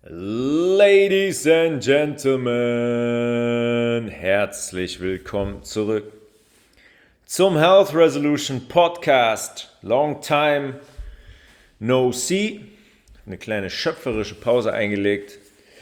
Ladies and Gentlemen, herzlich willkommen zurück zum Health Resolution Podcast. Long time no see. Eine kleine schöpferische Pause eingelegt.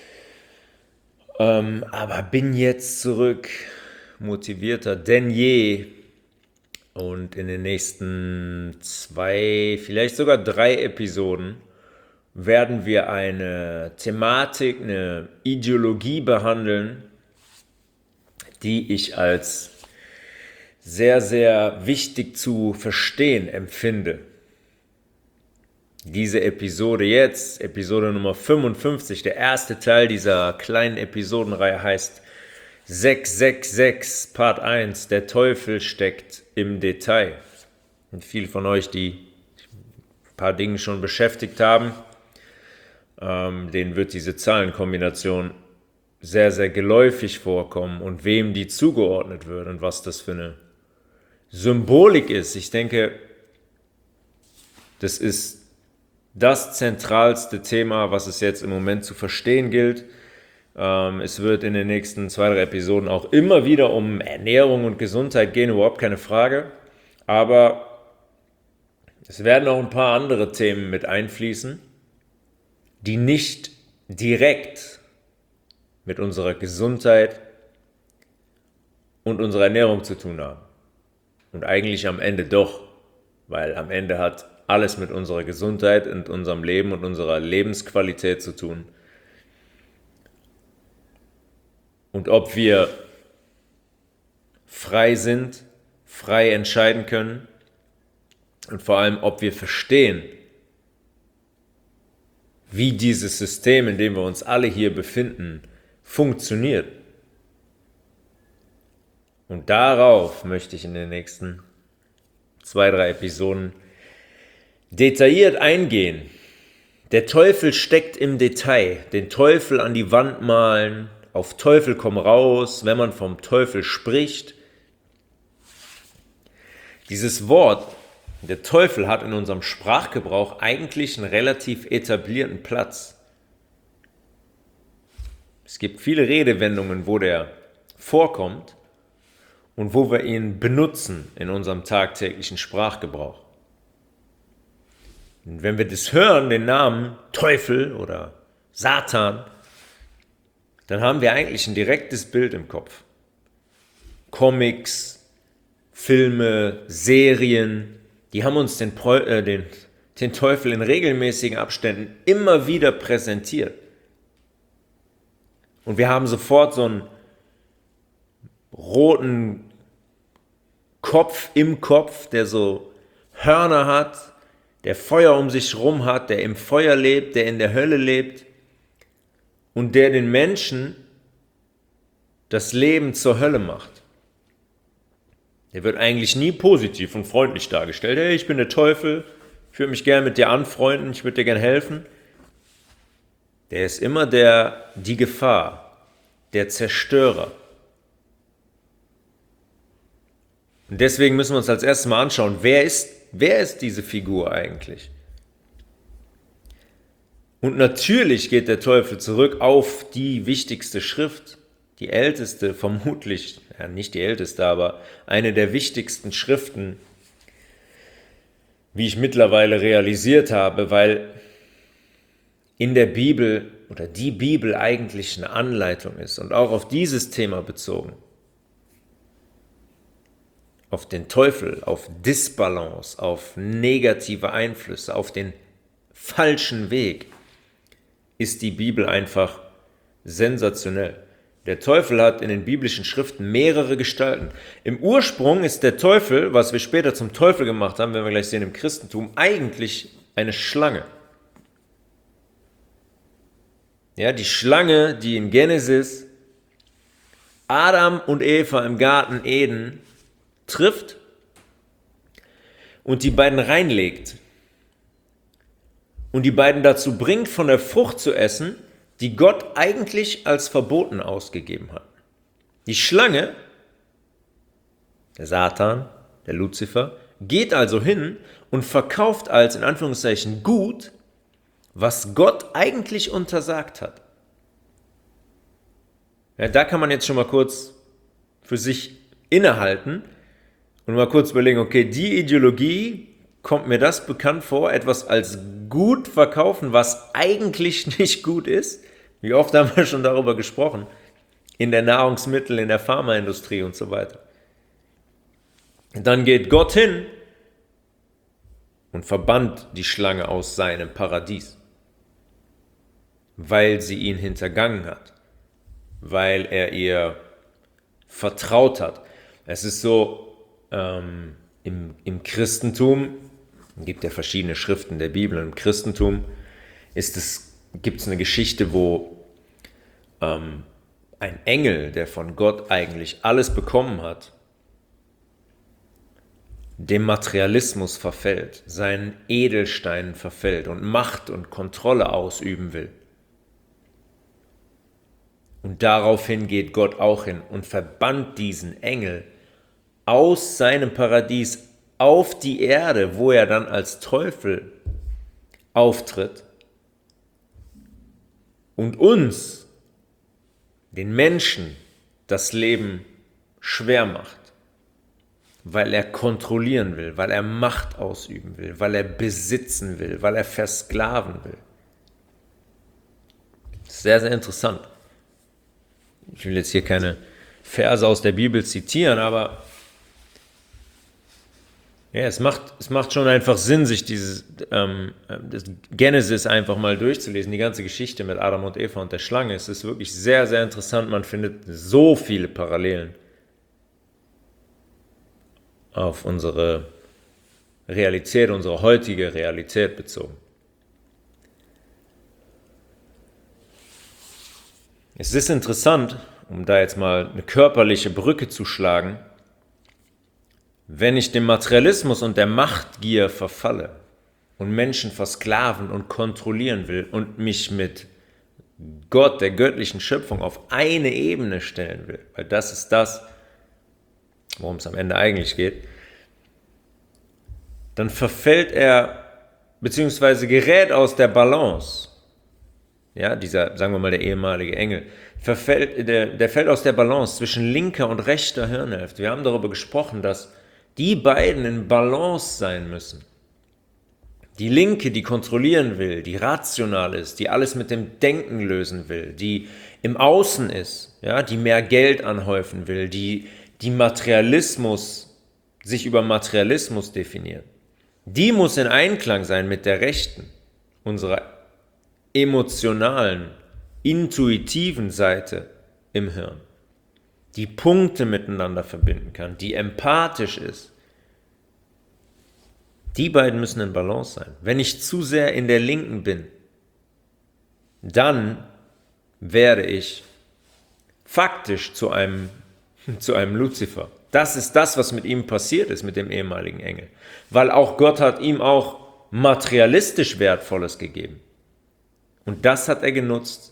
Aber bin jetzt zurück, motivierter denn je. Und in den nächsten 2, vielleicht sogar 3 Episoden werden wir eine Thematik, eine Ideologie behandeln, die ich als sehr, sehr wichtig zu verstehen empfinde. Diese Episode jetzt, Episode Nummer 55, der erste Teil dieser kleinen Episodenreihe heißt 666 Part 1, der Teufel steckt im Detail. Und viele von euch, die ein paar Dinge schon beschäftigt haben, denen wird diese Zahlenkombination sehr, sehr geläufig vorkommen und wem die zugeordnet wird und was das für eine Symbolik ist. Ich denke, das ist das zentralste Thema, was es jetzt im Moment zu verstehen gilt. Es wird in den nächsten 2, 3 Episoden auch immer wieder um Ernährung und Gesundheit gehen, überhaupt keine Frage. Aber es werden auch ein paar andere Themen mit einfließen, die nicht direkt mit unserer Gesundheit und unserer Ernährung zu tun haben. Und eigentlich am Ende doch, weil am Ende hat alles mit unserer Gesundheit und unserem Leben und unserer Lebensqualität zu tun. Und ob wir frei sind, frei entscheiden können und vor allem, ob wir verstehen, wie dieses System, in dem wir uns alle hier befinden, funktioniert. Und darauf möchte ich in den nächsten 2, 3 Episoden detailliert eingehen. Der Teufel steckt im Detail. Den Teufel an die Wand malen, auf Teufel komm raus, wenn man vom Teufel spricht. Dieses Wort, der Teufel, hat in unserem Sprachgebrauch eigentlich einen relativ etablierten Platz. Es gibt viele Redewendungen, wo der vorkommt und wo wir ihn benutzen in unserem tagtäglichen Sprachgebrauch. Und wenn wir das hören, den Namen Teufel oder Satan, dann haben wir eigentlich ein direktes Bild im Kopf. Comics, Filme, Serien, die haben uns den Teufel in regelmäßigen Abständen immer wieder präsentiert. Und wir haben sofort so einen roten Kopf im Kopf, der so Hörner hat, der Feuer um sich rum hat, der im Feuer lebt, der in der Hölle lebt und der den Menschen das Leben zur Hölle macht. Der wird eigentlich nie positiv und freundlich dargestellt. Hey, ich bin der Teufel, ich würde mich gerne mit dir anfreunden, ich würde dir gerne helfen. Der ist immer die Gefahr, der Zerstörer. Und deswegen müssen wir uns als erstes mal anschauen, wer ist diese Figur eigentlich? Und natürlich geht der Teufel zurück auf die wichtigste Schrift, die älteste, vermutlich, nicht die älteste, aber eine der wichtigsten Schriften, wie ich mittlerweile realisiert habe, weil in der Bibel oder die Bibel eigentlich eine Anleitung ist und auch auf dieses Thema bezogen. Auf den Teufel, auf Disbalance, auf negative Einflüsse, auf den falschen Weg, ist die Bibel einfach sensationell. Der Teufel hat in den biblischen Schriften mehrere Gestalten. Im Ursprung ist der Teufel, was wir später zum Teufel gemacht haben, wenn wir gleich sehen im Christentum, eigentlich eine Schlange. Ja, die Schlange, die in Genesis Adam und Eva im Garten Eden trifft und die beiden reinlegt und die beiden dazu bringt, von der Frucht zu essen, die Gott eigentlich als verboten ausgegeben hat. Die Schlange, der Satan, der Luzifer, geht also hin und verkauft als in Anführungszeichen gut, was Gott eigentlich untersagt hat. Ja, da kann man jetzt schon mal kurz für sich innehalten und mal kurz überlegen, okay, die Ideologie, kommt mir das bekannt vor, etwas als gut verkaufen, was eigentlich nicht gut ist? Wie oft haben wir schon darüber gesprochen? In der Nahrungsmittel-, in der Pharmaindustrie und so weiter. Und dann geht Gott hin und verbannt die Schlange aus seinem Paradies, weil sie ihn hintergangen hat, weil er ihr vertraut hat. Es ist so, im Christentum, es gibt ja verschiedene Schriften der Bibel, im Christentum gibt es eine Geschichte, wo ein Engel, der von Gott eigentlich alles bekommen hat, dem Materialismus verfällt, seinen Edelsteinen verfällt und Macht und Kontrolle ausüben will. Und daraufhin geht Gott auch hin und verbannt diesen Engel aus seinem Paradies auf die Erde, wo er dann als Teufel auftritt und uns, den Menschen, das Leben schwer macht, weil er kontrollieren will, weil er Macht ausüben will, weil er besitzen will, weil er versklaven will. Sehr, sehr interessant. Ich will jetzt hier keine Verse aus der Bibel zitieren, aber ja, es macht schon einfach Sinn, sich das Genesis einfach mal durchzulesen, die ganze Geschichte mit Adam und Eva und der Schlange. Es ist wirklich sehr, sehr interessant. Man findet so viele Parallelen auf unsere Realität, unsere heutige Realität bezogen. Es ist interessant, um da jetzt mal eine körperliche Brücke zu schlagen, wenn ich dem Materialismus und der Machtgier verfalle und Menschen versklaven und kontrollieren will und mich mit Gott, der göttlichen Schöpfung, auf eine Ebene stellen will, weil das ist das, worum es am Ende eigentlich geht, dann verfällt er, beziehungsweise gerät aus der Balance. Ja, dieser, sagen wir mal, der ehemalige Engel, der fällt aus der Balance zwischen linker und rechter Hirnhälfte. Wir haben darüber gesprochen, dass die beiden in Balance sein müssen. Die Linke, die kontrollieren will, die rational ist, die alles mit dem Denken lösen will, die im Außen ist, ja, die mehr Geld anhäufen will, die sich über Materialismus definiert. Die muss in Einklang sein mit der Rechten, unserer emotionalen, intuitiven Seite im Hirn, die Punkte miteinander verbinden kann, die empathisch ist. Die beiden müssen in Balance sein. Wenn ich zu sehr in der Linken bin, dann werde ich faktisch zu einem Luzifer. Das ist das, was mit ihm passiert ist, mit dem ehemaligen Engel. Weil auch Gott hat ihm auch materialistisch Wertvolles gegeben. Und das hat er genutzt,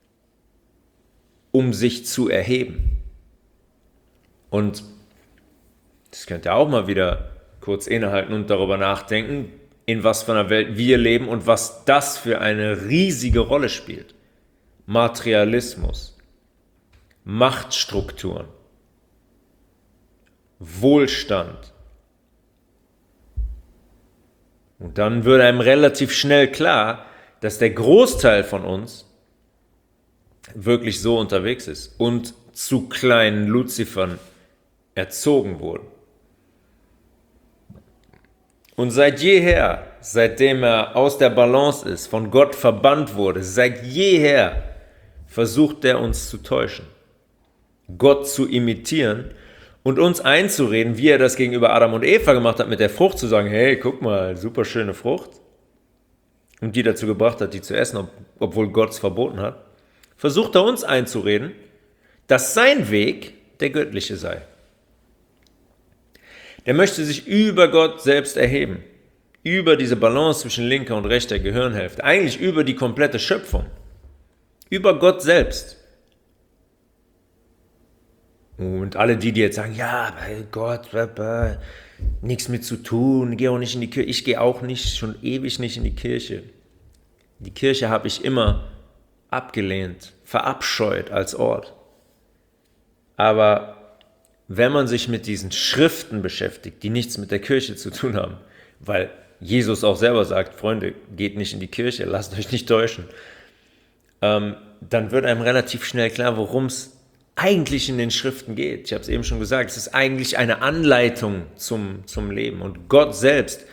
um sich zu erheben. Und das könnt ihr auch mal wieder kurz innehalten und darüber nachdenken, in was für einer Welt wir leben und was das für eine riesige Rolle spielt. Materialismus, Machtstrukturen, Wohlstand. Und dann würde einem relativ schnell klar, dass der Großteil von uns wirklich so unterwegs ist und zu kleinen Luzifern erzogen wurde. Und seit jeher, seitdem er aus der Balance ist, von Gott verbannt wurde, seit jeher versucht er uns zu täuschen, Gott zu imitieren und uns einzureden, wie er das gegenüber Adam und Eva gemacht hat, mit der Frucht zu sagen, hey, guck mal, super schöne Frucht. Und die dazu gebracht hat, die zu essen, obwohl Gott es verboten hat. Versucht er uns einzureden, dass sein Weg der göttliche sei. Der möchte sich über Gott selbst erheben, über diese Balance zwischen linker und rechter Gehirnhälfte, eigentlich über die komplette Schöpfung, über Gott selbst. Und alle die jetzt sagen, ja, bei Gott, nichts mit zu tun, geh auch nicht in die Kirche, ich gehe auch nicht, schon ewig nicht in die Kirche. Die Kirche habe ich immer abgelehnt, verabscheut als Ort. Aber wenn man sich mit diesen Schriften beschäftigt, die nichts mit der Kirche zu tun haben, weil Jesus auch selber sagt, Freunde, geht nicht in die Kirche, lasst euch nicht täuschen, dann wird einem relativ schnell klar, worum es eigentlich in den Schriften geht. Ich habe es eben schon gesagt, es ist eigentlich eine Anleitung zum Leben. Und Gott selbst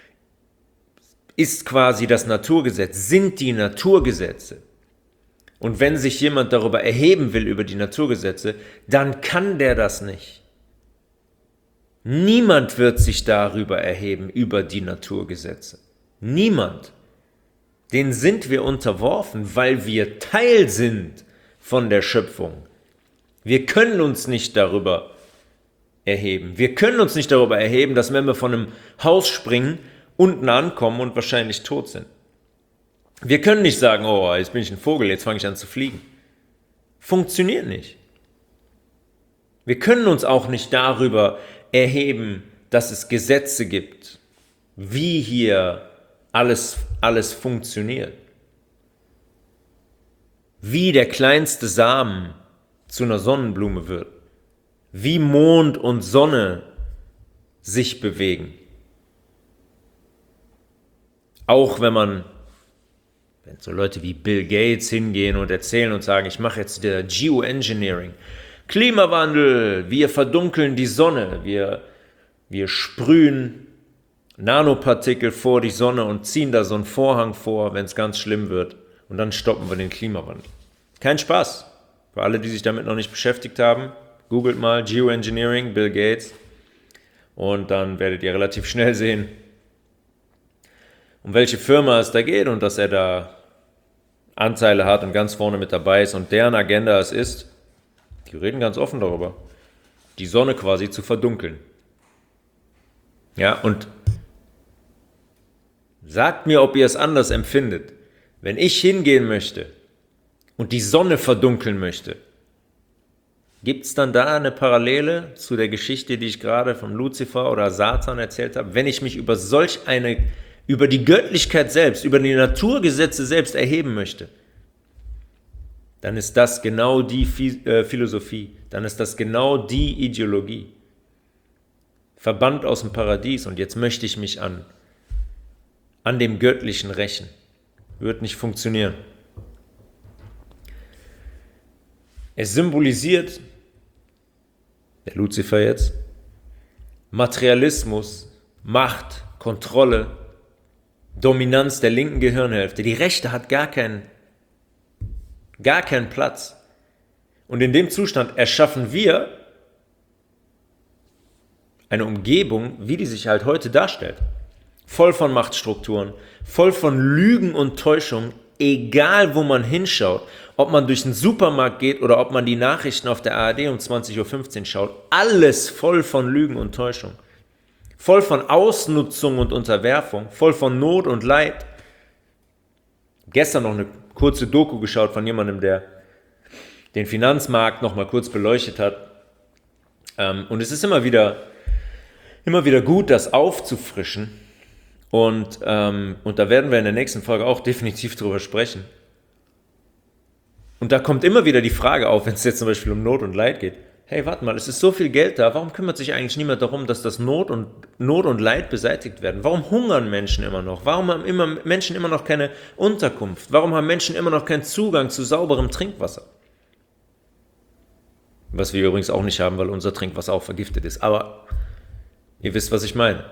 ist quasi das Naturgesetz, sind die Naturgesetze. Und wenn sich jemand darüber erheben will, über die Naturgesetze, dann kann der das nicht. Niemand wird sich darüber erheben, über die Naturgesetze. Niemand. Denen sind wir unterworfen, weil wir Teil sind von der Schöpfung. Wir können uns nicht darüber erheben. Wir können uns nicht darüber erheben, dass wenn wir von einem Haus springen, unten ankommen und wahrscheinlich tot sind. Wir können nicht sagen, oh, jetzt bin ich ein Vogel, jetzt fange ich an zu fliegen. Funktioniert nicht. Wir können uns auch nicht darüber erheben, dass es Gesetze gibt, wie hier alles funktioniert. Wie der kleinste Samen zu einer Sonnenblume wird. Wie Mond und Sonne sich bewegen. Auch wenn so Leute wie Bill Gates hingehen und erzählen und sagen, ich mache jetzt der Geoengineering, Klimawandel, wir verdunkeln die Sonne, wir sprühen Nanopartikel vor die Sonne und ziehen da so einen Vorhang vor, wenn es ganz schlimm wird, und dann stoppen wir den Klimawandel. Kein Spaß. Für alle, die sich damit noch nicht beschäftigt haben, googelt mal Geoengineering, Bill Gates, und dann werdet ihr relativ schnell sehen, um welche Firma es da geht und dass er da Anteile hat und ganz vorne mit dabei ist und deren Agenda es ist, die reden ganz offen darüber, die Sonne quasi zu verdunkeln. Ja, und sagt mir, ob ihr es anders empfindet. Wenn ich hingehen möchte und die Sonne verdunkeln möchte, gibt es dann da eine Parallele zu der Geschichte, die ich gerade von Luzifer oder Satan erzählt habe? Wenn ich mich über die Göttlichkeit selbst, über die Naturgesetze selbst erheben möchte, dann ist das genau die Philosophie, dann ist das genau die Ideologie. Verbannt aus dem Paradies und jetzt möchte ich mich an dem Göttlichen rächen. Wird nicht funktionieren. Es symbolisiert, der Luzifer jetzt, Materialismus, Macht, Kontrolle, Dominanz der linken Gehirnhälfte. Die rechte hat gar keinen Platz. Und in dem Zustand erschaffen wir eine Umgebung, wie die sich halt heute darstellt. Voll von Machtstrukturen, voll von Lügen und Täuschung, egal wo man hinschaut, ob man durch den Supermarkt geht oder ob man die Nachrichten auf der ARD um 20.15 Uhr schaut, alles voll von Lügen und Täuschung. Voll von Ausnutzung und Unterwerfung, voll von Not und Leid. Gestern noch eine kurze Doku geschaut von jemandem, der den Finanzmarkt noch mal kurz beleuchtet hat. Und es ist immer wieder gut, das aufzufrischen. Und da werden wir in der nächsten Folge auch definitiv drüber sprechen. Und da kommt immer wieder die Frage auf, wenn es jetzt zum Beispiel um Not und Leid geht. Hey, warte mal, es ist so viel Geld da, warum kümmert sich eigentlich niemand darum, dass das Not und Leid beseitigt werden? Warum hungern Menschen immer noch? Warum haben Menschen immer noch keine Unterkunft? Warum haben Menschen immer noch keinen Zugang zu sauberem Trinkwasser? Was wir übrigens auch nicht haben, weil unser Trinkwasser auch vergiftet ist. Aber ihr wisst, was ich meine.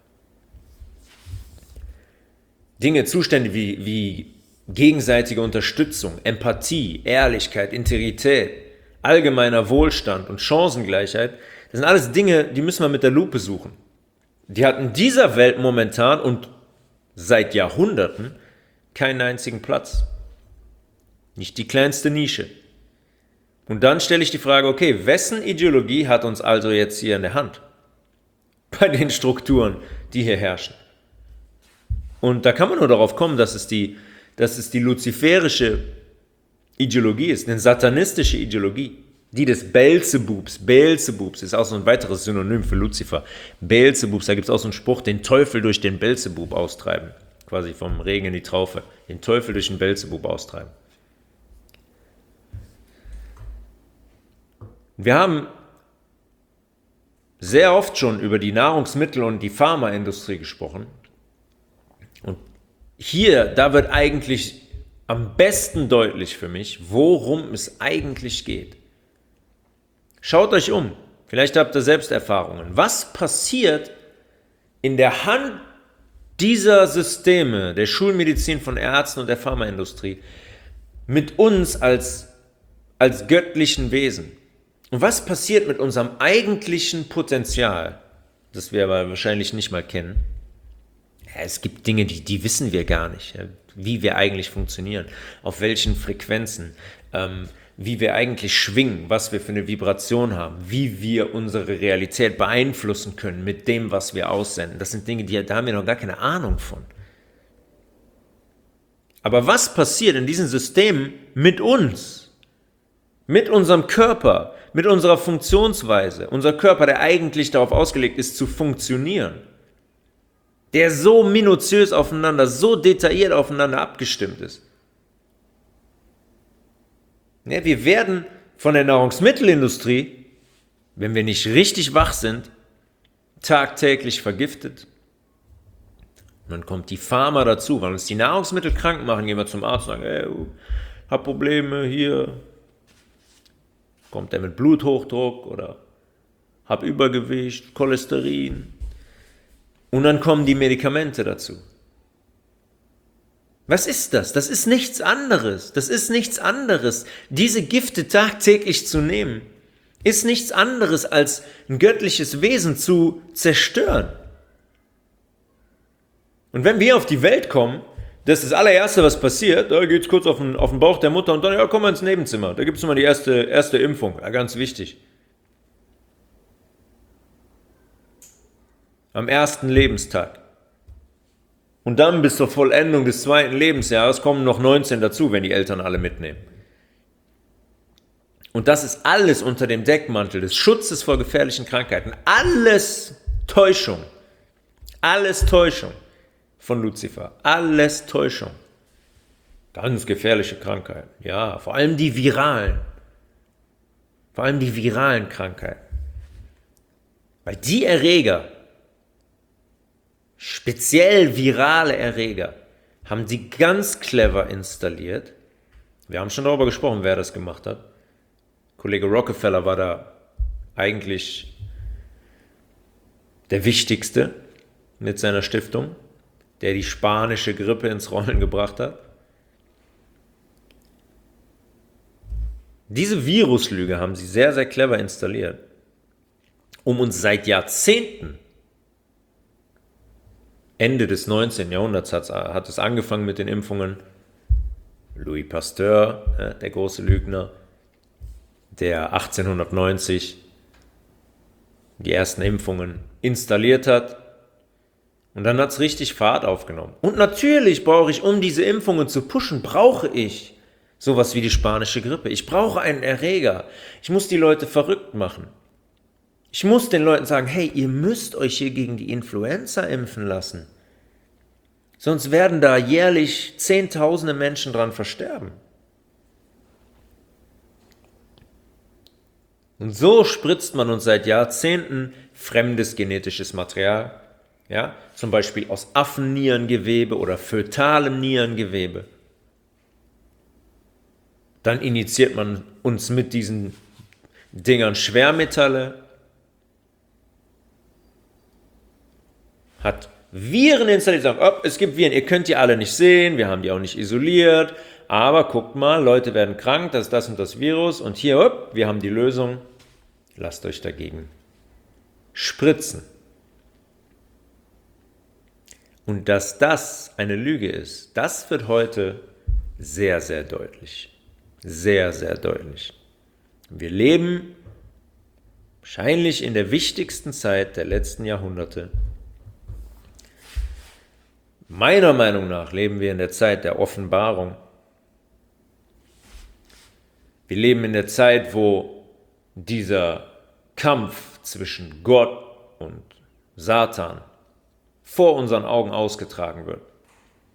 Dinge, Zustände wie gegenseitige Unterstützung, Empathie, Ehrlichkeit, Integrität, allgemeiner Wohlstand und Chancengleichheit, das sind alles Dinge, die müssen wir mit der Lupe suchen. Die hat in dieser Welt momentan und seit Jahrhunderten keinen einzigen Platz. Nicht die kleinste Nische. Und dann stelle ich die Frage, okay, wessen Ideologie hat uns also jetzt hier in der Hand? Bei den Strukturen, die hier herrschen. Und da kann man nur darauf kommen, dass es die luziferische Ideologie ist, eine satanistische Ideologie, die des Beelzebubs. Beelzebubs ist auch so ein weiteres Synonym für Luzifer. Beelzebubs, da gibt es auch so einen Spruch, den Teufel durch den Beelzebub austreiben. quasi vom Regen in die Traufe, den Teufel durch den Beelzebub austreiben. Wir haben sehr oft schon über die Nahrungsmittel- und die Pharmaindustrie gesprochen. Und hier, da wird eigentlich am besten deutlich für mich, worum es eigentlich geht. Schaut euch um. Vielleicht habt ihr selbst Erfahrungen. Was passiert in der Hand dieser Systeme, der Schulmedizin von Ärzten und der Pharmaindustrie, mit uns als göttlichen Wesen? Und was passiert mit unserem eigentlichen Potenzial, das wir aber wahrscheinlich nicht mal kennen? Ja, es gibt Dinge, die wissen wir gar nicht, ja, wie wir eigentlich funktionieren, auf welchen Frequenzen, wie wir eigentlich schwingen, was wir für eine Vibration haben, wie wir unsere Realität beeinflussen können mit dem, was wir aussenden. Das sind Dinge, da haben wir noch gar keine Ahnung von. Aber was passiert in diesen Systemen mit uns, mit unserem Körper, mit unserer Funktionsweise? Unser Körper, der eigentlich darauf ausgelegt ist, zu funktionieren, der so minutiös aufeinander, so detailliert aufeinander abgestimmt ist. Ja, wir werden von der Nahrungsmittelindustrie, wenn wir nicht richtig wach sind, tagtäglich vergiftet. Und dann kommt die Pharma dazu, weil uns die Nahrungsmittel krank machen, gehen wir zum Arzt und sagen, hey, hab Probleme hier, kommt der mit Bluthochdruck oder hab Übergewicht, Cholesterin. Und dann kommen die Medikamente dazu. Was ist das? Das ist nichts anderes. Das ist nichts anderes. Diese Gifte tagtäglich zu nehmen, ist nichts anderes als ein göttliches Wesen zu zerstören. Und wenn wir auf die Welt kommen, das ist das allererste, was passiert, da geht es kurz auf den Bauch der Mutter und dann, ja, komm mal ins Nebenzimmer. Da gibt es nochmal die erste Impfung. Ja, ganz wichtig. Am ersten Lebenstag. Und dann bis zur Vollendung des zweiten Lebensjahres kommen noch 19 dazu, wenn die Eltern alle mitnehmen. Und das ist alles unter dem Deckmantel des Schutzes vor gefährlichen Krankheiten. Alles Täuschung. Alles Täuschung von Luzifer. Alles Täuschung. Ganz gefährliche Krankheiten. Ja, vor allem die viralen. Vor allem die viralen Krankheiten. Weil die Erreger, speziell virale Erreger, haben sie ganz clever installiert. Wir haben schon darüber gesprochen, wer das gemacht hat. Kollege Rockefeller war da eigentlich der Wichtigste mit seiner Stiftung, der die spanische Grippe ins Rollen gebracht hat. Diese Viruslüge haben sie sehr, sehr clever installiert, um uns seit Jahrzehnten, Ende des 19. Jahrhunderts hat es angefangen mit den Impfungen. Louis Pasteur, der große Lügner, der 1890 die ersten Impfungen installiert hat. Und dann hat es richtig Fahrt aufgenommen. Und natürlich brauche ich, um diese Impfungen zu pushen, brauche ich sowas wie die spanische Grippe. Ich brauche einen Erreger. Ich muss die Leute verrückt machen. Ich muss den Leuten sagen, hey, ihr müsst euch hier gegen die Influenza impfen lassen. Sonst werden da jährlich Zehntausende Menschen dran versterben. Und so spritzt man uns seit Jahrzehnten fremdes genetisches Material, ja, zum Beispiel aus Affennierengewebe oder fötalem Nierengewebe. Dann injiziert man uns mit diesen Dingern Schwermetalle, hat Viren installiert, sagen, oh, es gibt Viren, ihr könnt die alle nicht sehen, wir haben die auch nicht isoliert, aber guckt mal, Leute werden krank, das ist das und das Virus und hier, oh, wir haben die Lösung, lasst euch dagegen spritzen. Und dass das eine Lüge ist, das wird heute sehr, sehr deutlich. Sehr, sehr deutlich. Wir leben wahrscheinlich in der wichtigsten Zeit der letzten Jahrhunderte. Meiner Meinung nach leben wir in der Zeit der Offenbarung. Wir leben in der Zeit, wo dieser Kampf zwischen Gott und Satan vor unseren Augen ausgetragen wird.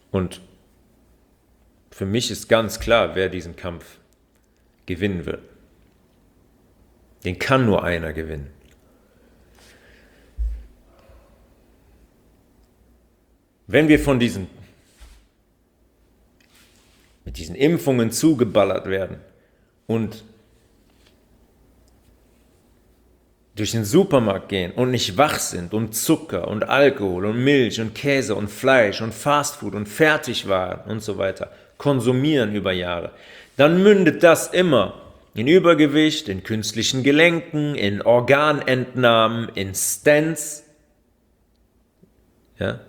Und für mich ist ganz klar, wer diesen Kampf gewinnen wird. Den kann nur einer gewinnen. Wenn wir mit diesen Impfungen zugeballert werden und durch den Supermarkt gehen und nicht wach sind und Zucker und Alkohol und Milch und Käse und Fleisch und Fastfood und Fertigwaren und so weiter konsumieren über Jahre, dann mündet das immer in Übergewicht, in künstlichen Gelenken, in Organentnahmen, in Stents. Ja?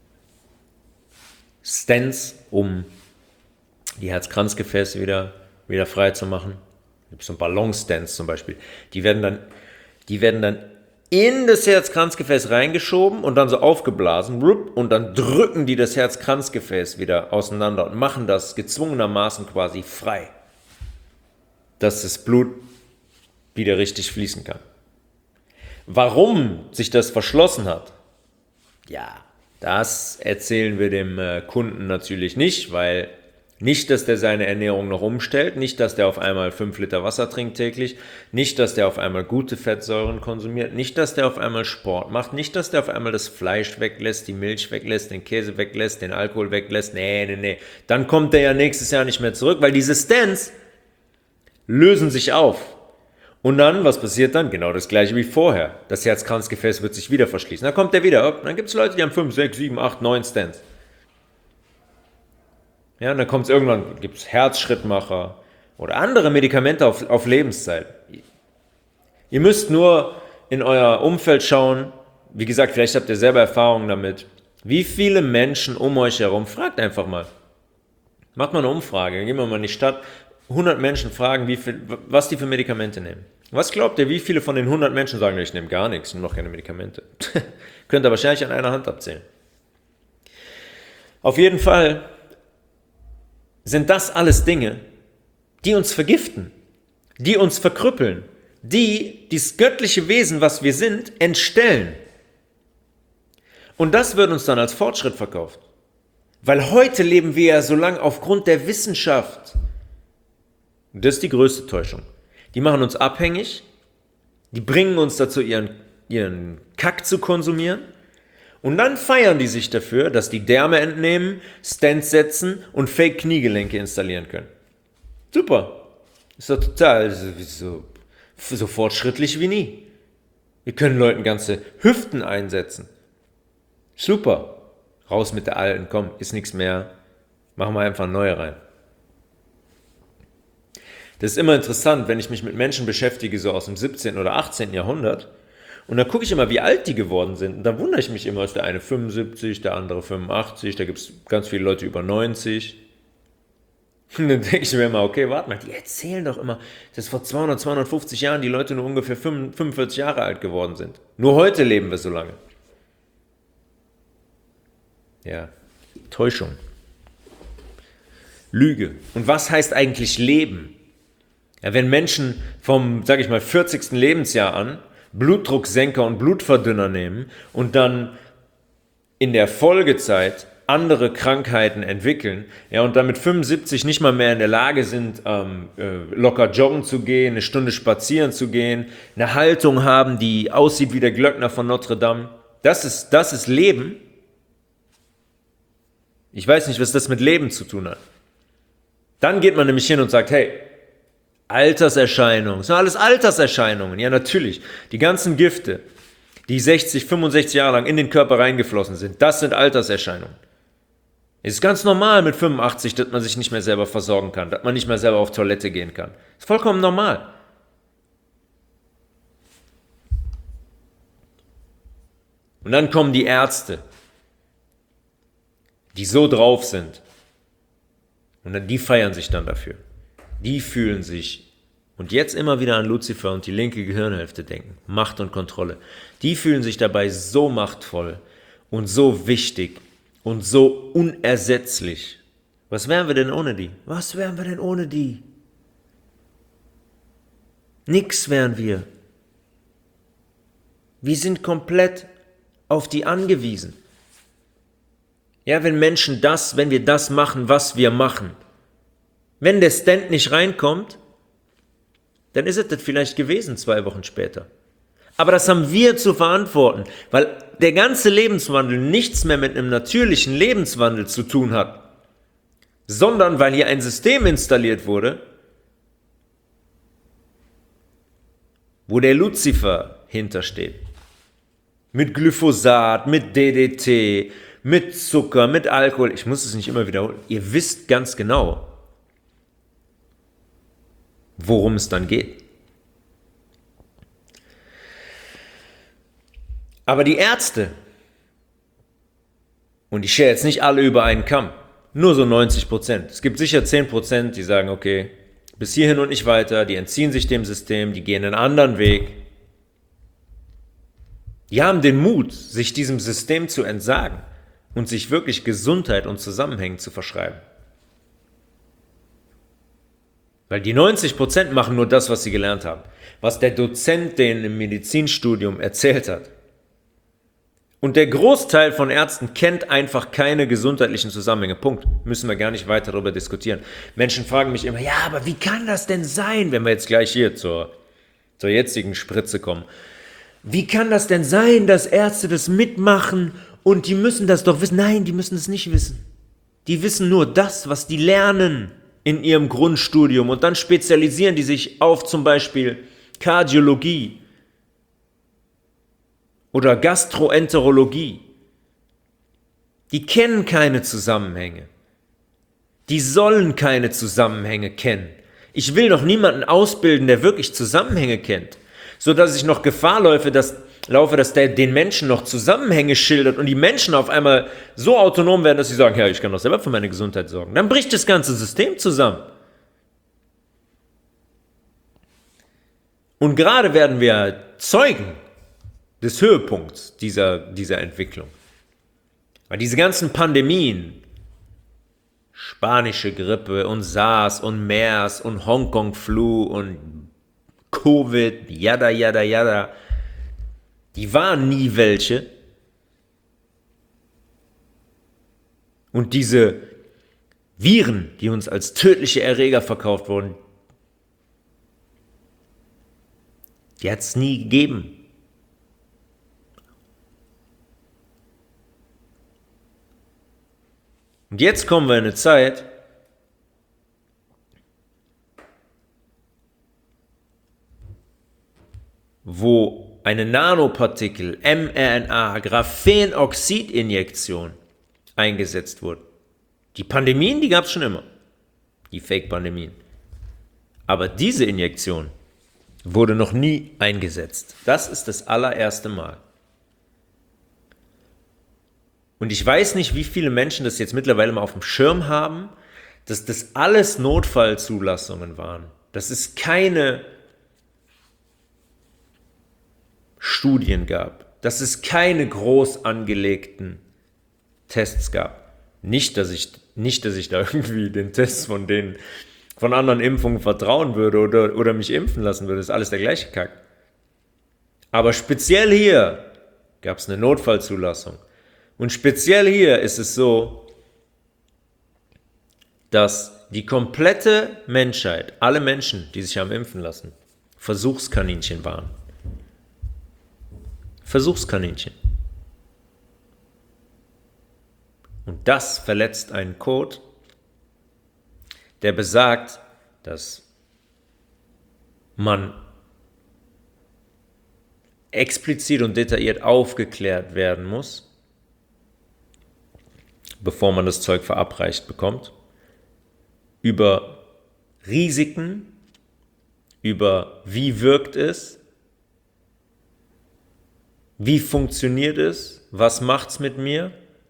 Stents, um die Herz-Kranz-Gefäße wieder frei zu machen. Es gibt so Ballon-Stents zum Beispiel. Die werden dann in das Herz-Kranz-Gefäß reingeschoben und dann so aufgeblasen und dann drücken die das Herz-Kranz-Gefäß wieder auseinander und machen das gezwungenermaßen quasi frei, dass das Blut wieder richtig fließen kann. Warum sich das verschlossen hat? Ja, das erzählen wir dem Kunden natürlich nicht, weil nicht, dass der seine Ernährung noch umstellt, nicht, dass der auf einmal 5 Liter Wasser trinkt täglich, nicht, dass der auf einmal gute Fettsäuren konsumiert, nicht, dass der auf einmal Sport macht, nicht, dass der auf einmal das Fleisch weglässt, die Milch weglässt, den Käse weglässt, den Alkohol weglässt. Nee. Dann kommt der ja nächstes Jahr nicht mehr zurück, weil diese Stents lösen sich auf. Und dann, was passiert dann? Genau das gleiche wie vorher. Das Herz-Kranz-Gefäß wird sich wieder verschließen. Dann kommt der wieder. Dann gibt es Leute, die haben 5, 6, 7, 8, 9 Stents. Ja, und dann kommt es irgendwann, gibt es Herzschrittmacher oder andere Medikamente auf Lebenszeit. Ihr müsst nur in euer Umfeld schauen. Wie gesagt, vielleicht habt ihr selber Erfahrungen damit. Wie viele Menschen um euch herum, fragt einfach mal. Macht mal eine Umfrage, gehen wir mal in die Stadt. 100 Menschen fragen, was die für Medikamente nehmen. Was glaubt ihr, wie viele von den 100 Menschen sagen, ich nehme gar nichts, nehme noch keine Medikamente? Könnt ihr wahrscheinlich an einer Hand abzählen. Auf jeden Fall sind das alles Dinge, die uns vergiften, die uns verkrüppeln, die das göttliche Wesen, was wir sind, entstellen. Und das wird uns dann als Fortschritt verkauft. Weil heute leben wir ja so lange aufgrund der Wissenschaft. Das ist die größte Täuschung. Die machen uns abhängig, die bringen uns dazu, ihren Kack zu konsumieren und dann feiern die sich dafür, dass die Därme entnehmen, Stents setzen und Fake-Kniegelenke installieren können. Super. Ist doch total so fortschrittlich wie nie. Wir können Leuten ganze Hüften einsetzen. Super. Raus mit der alten, komm, ist nichts mehr. Machen wir einfach neue rein. Das ist immer interessant, wenn ich mich mit Menschen beschäftige, so aus dem 17. oder 18. Jahrhundert. Und dann gucke ich immer, wie alt die geworden sind. Und da wundere ich mich immer, ist der eine 75, der andere 85, da gibt es ganz viele Leute über 90. Und dann denke ich mir immer, okay, warte mal, die erzählen doch immer, dass vor 200, 250 Jahren die Leute nur ungefähr 45 Jahre alt geworden sind. Nur heute leben wir so lange. Ja, Täuschung. Lüge. Und was heißt eigentlich Leben? Ja, wenn Menschen vom, 40. Lebensjahr an Blutdrucksenker und Blutverdünner nehmen und dann in der Folgezeit andere Krankheiten entwickeln, ja, und dann mit 75 nicht mal mehr in der Lage sind, locker joggen zu gehen, eine Stunde spazieren zu gehen, eine Haltung haben, die aussieht wie der Glöckner von Notre Dame, das ist Leben. Ich weiß nicht, was das mit Leben zu tun hat. Dann geht man nämlich hin und sagt, hey, Alterserscheinungen, das sind alles Alterserscheinungen. Ja, natürlich. Die ganzen Gifte, die 60, 65 Jahre lang in den Körper reingeflossen sind, das sind Alterserscheinungen. Es ist ganz normal mit 85, dass man sich nicht mehr selber versorgen kann, dass man nicht mehr selber auf Toilette gehen kann. Das ist vollkommen normal. Und dann kommen die Ärzte, die so drauf sind. Und dann, die feiern sich dann dafür. Die fühlen sich, und jetzt immer wieder an Luzifer und die linke Gehirnhälfte denken, Macht und Kontrolle. Die fühlen sich dabei so machtvoll und so wichtig und so unersetzlich. Was wären wir denn ohne die? Was wären wir denn ohne die? Nix wären wir. Wir sind komplett auf die angewiesen. Ja, wenn wir das machen, was wir machen. Wenn der Stent nicht reinkommt, dann ist es das vielleicht gewesen 2 Wochen später. Aber das haben wir zu verantworten, weil der ganze Lebenswandel nichts mehr mit einem natürlichen Lebenswandel zu tun hat, sondern weil hier ein System installiert wurde, wo der Luzifer hintersteht. Mit Glyphosat, mit DDT, mit Zucker, mit Alkohol. Ich muss es nicht immer wiederholen. Ihr wisst ganz genau, worum es dann geht. Aber die Ärzte, und ich schere jetzt nicht alle über einen Kamm, nur so 90%. Es gibt sicher 10%, die sagen, okay, bis hierhin und nicht weiter, die entziehen sich dem System, die gehen einen anderen Weg. Die haben den Mut, sich diesem System zu entsagen und sich wirklich Gesundheit und Zusammenhängen zu verschreiben. Weil die 90% machen nur das, was sie gelernt haben. Was der Dozent denen im Medizinstudium erzählt hat. Und der Großteil von Ärzten kennt einfach keine gesundheitlichen Zusammenhänge. Punkt. Müssen wir gar nicht weiter darüber diskutieren. Menschen fragen mich immer, ja, aber wie kann das denn sein, wenn wir jetzt gleich hier zur jetzigen Spritze kommen. Wie kann das denn sein, dass Ärzte das mitmachen und die müssen das doch wissen? Nein, die müssen es nicht wissen. Die wissen nur das, was die lernen in ihrem Grundstudium und dann spezialisieren die sich auf zum Beispiel Kardiologie oder Gastroenterologie. Die kennen keine Zusammenhänge. Die sollen keine Zusammenhänge kennen. Ich will doch niemanden ausbilden, der wirklich Zusammenhänge kennt, sodass ich noch Gefahr laufe, dass der den Menschen noch Zusammenhänge schildert und die Menschen auf einmal so autonom werden, dass sie sagen, ja, ich kann doch selber für meine Gesundheit sorgen. Dann bricht das ganze System zusammen. Und gerade werden wir Zeugen des Höhepunkts dieser Entwicklung. Weil diese ganzen Pandemien, spanische Grippe und SARS und MERS und Hongkong-Flu und Covid, yada, yada, yada, die waren nie welche. Und diese Viren, die uns als tödliche Erreger verkauft wurden, die hat es nie gegeben. Und jetzt kommen wir in eine Zeit, wo eine Nanopartikel, mRNA, Graphenoxid-Injektion eingesetzt wurde. Die Pandemien, die gab es schon immer, die Fake-Pandemien. Aber diese Injektion wurde noch nie eingesetzt. Das ist das allererste Mal. Und ich weiß nicht, wie viele Menschen das jetzt mittlerweile mal auf dem Schirm haben, dass das alles Notfallzulassungen waren. Dass es keine Studien gab. Dass es keine groß angelegten Tests gab. Nicht, dass ich da irgendwie den Tests von anderen Impfungen vertrauen würde oder mich impfen lassen würde. Das ist alles der gleiche Kack. Aber speziell hier gab es eine Notfallzulassung. Und speziell hier ist es so, dass die komplette Menschheit, alle Menschen, die sich haben impfen lassen, Versuchskaninchen waren. Versuchskaninchen. Und das verletzt einen Code, der besagt, dass man explizit und detailliert aufgeklärt werden muss, bevor man das Zeug verabreicht bekommt, über Risiken, über wie wirkt es, wie funktioniert es, was macht's mit mir.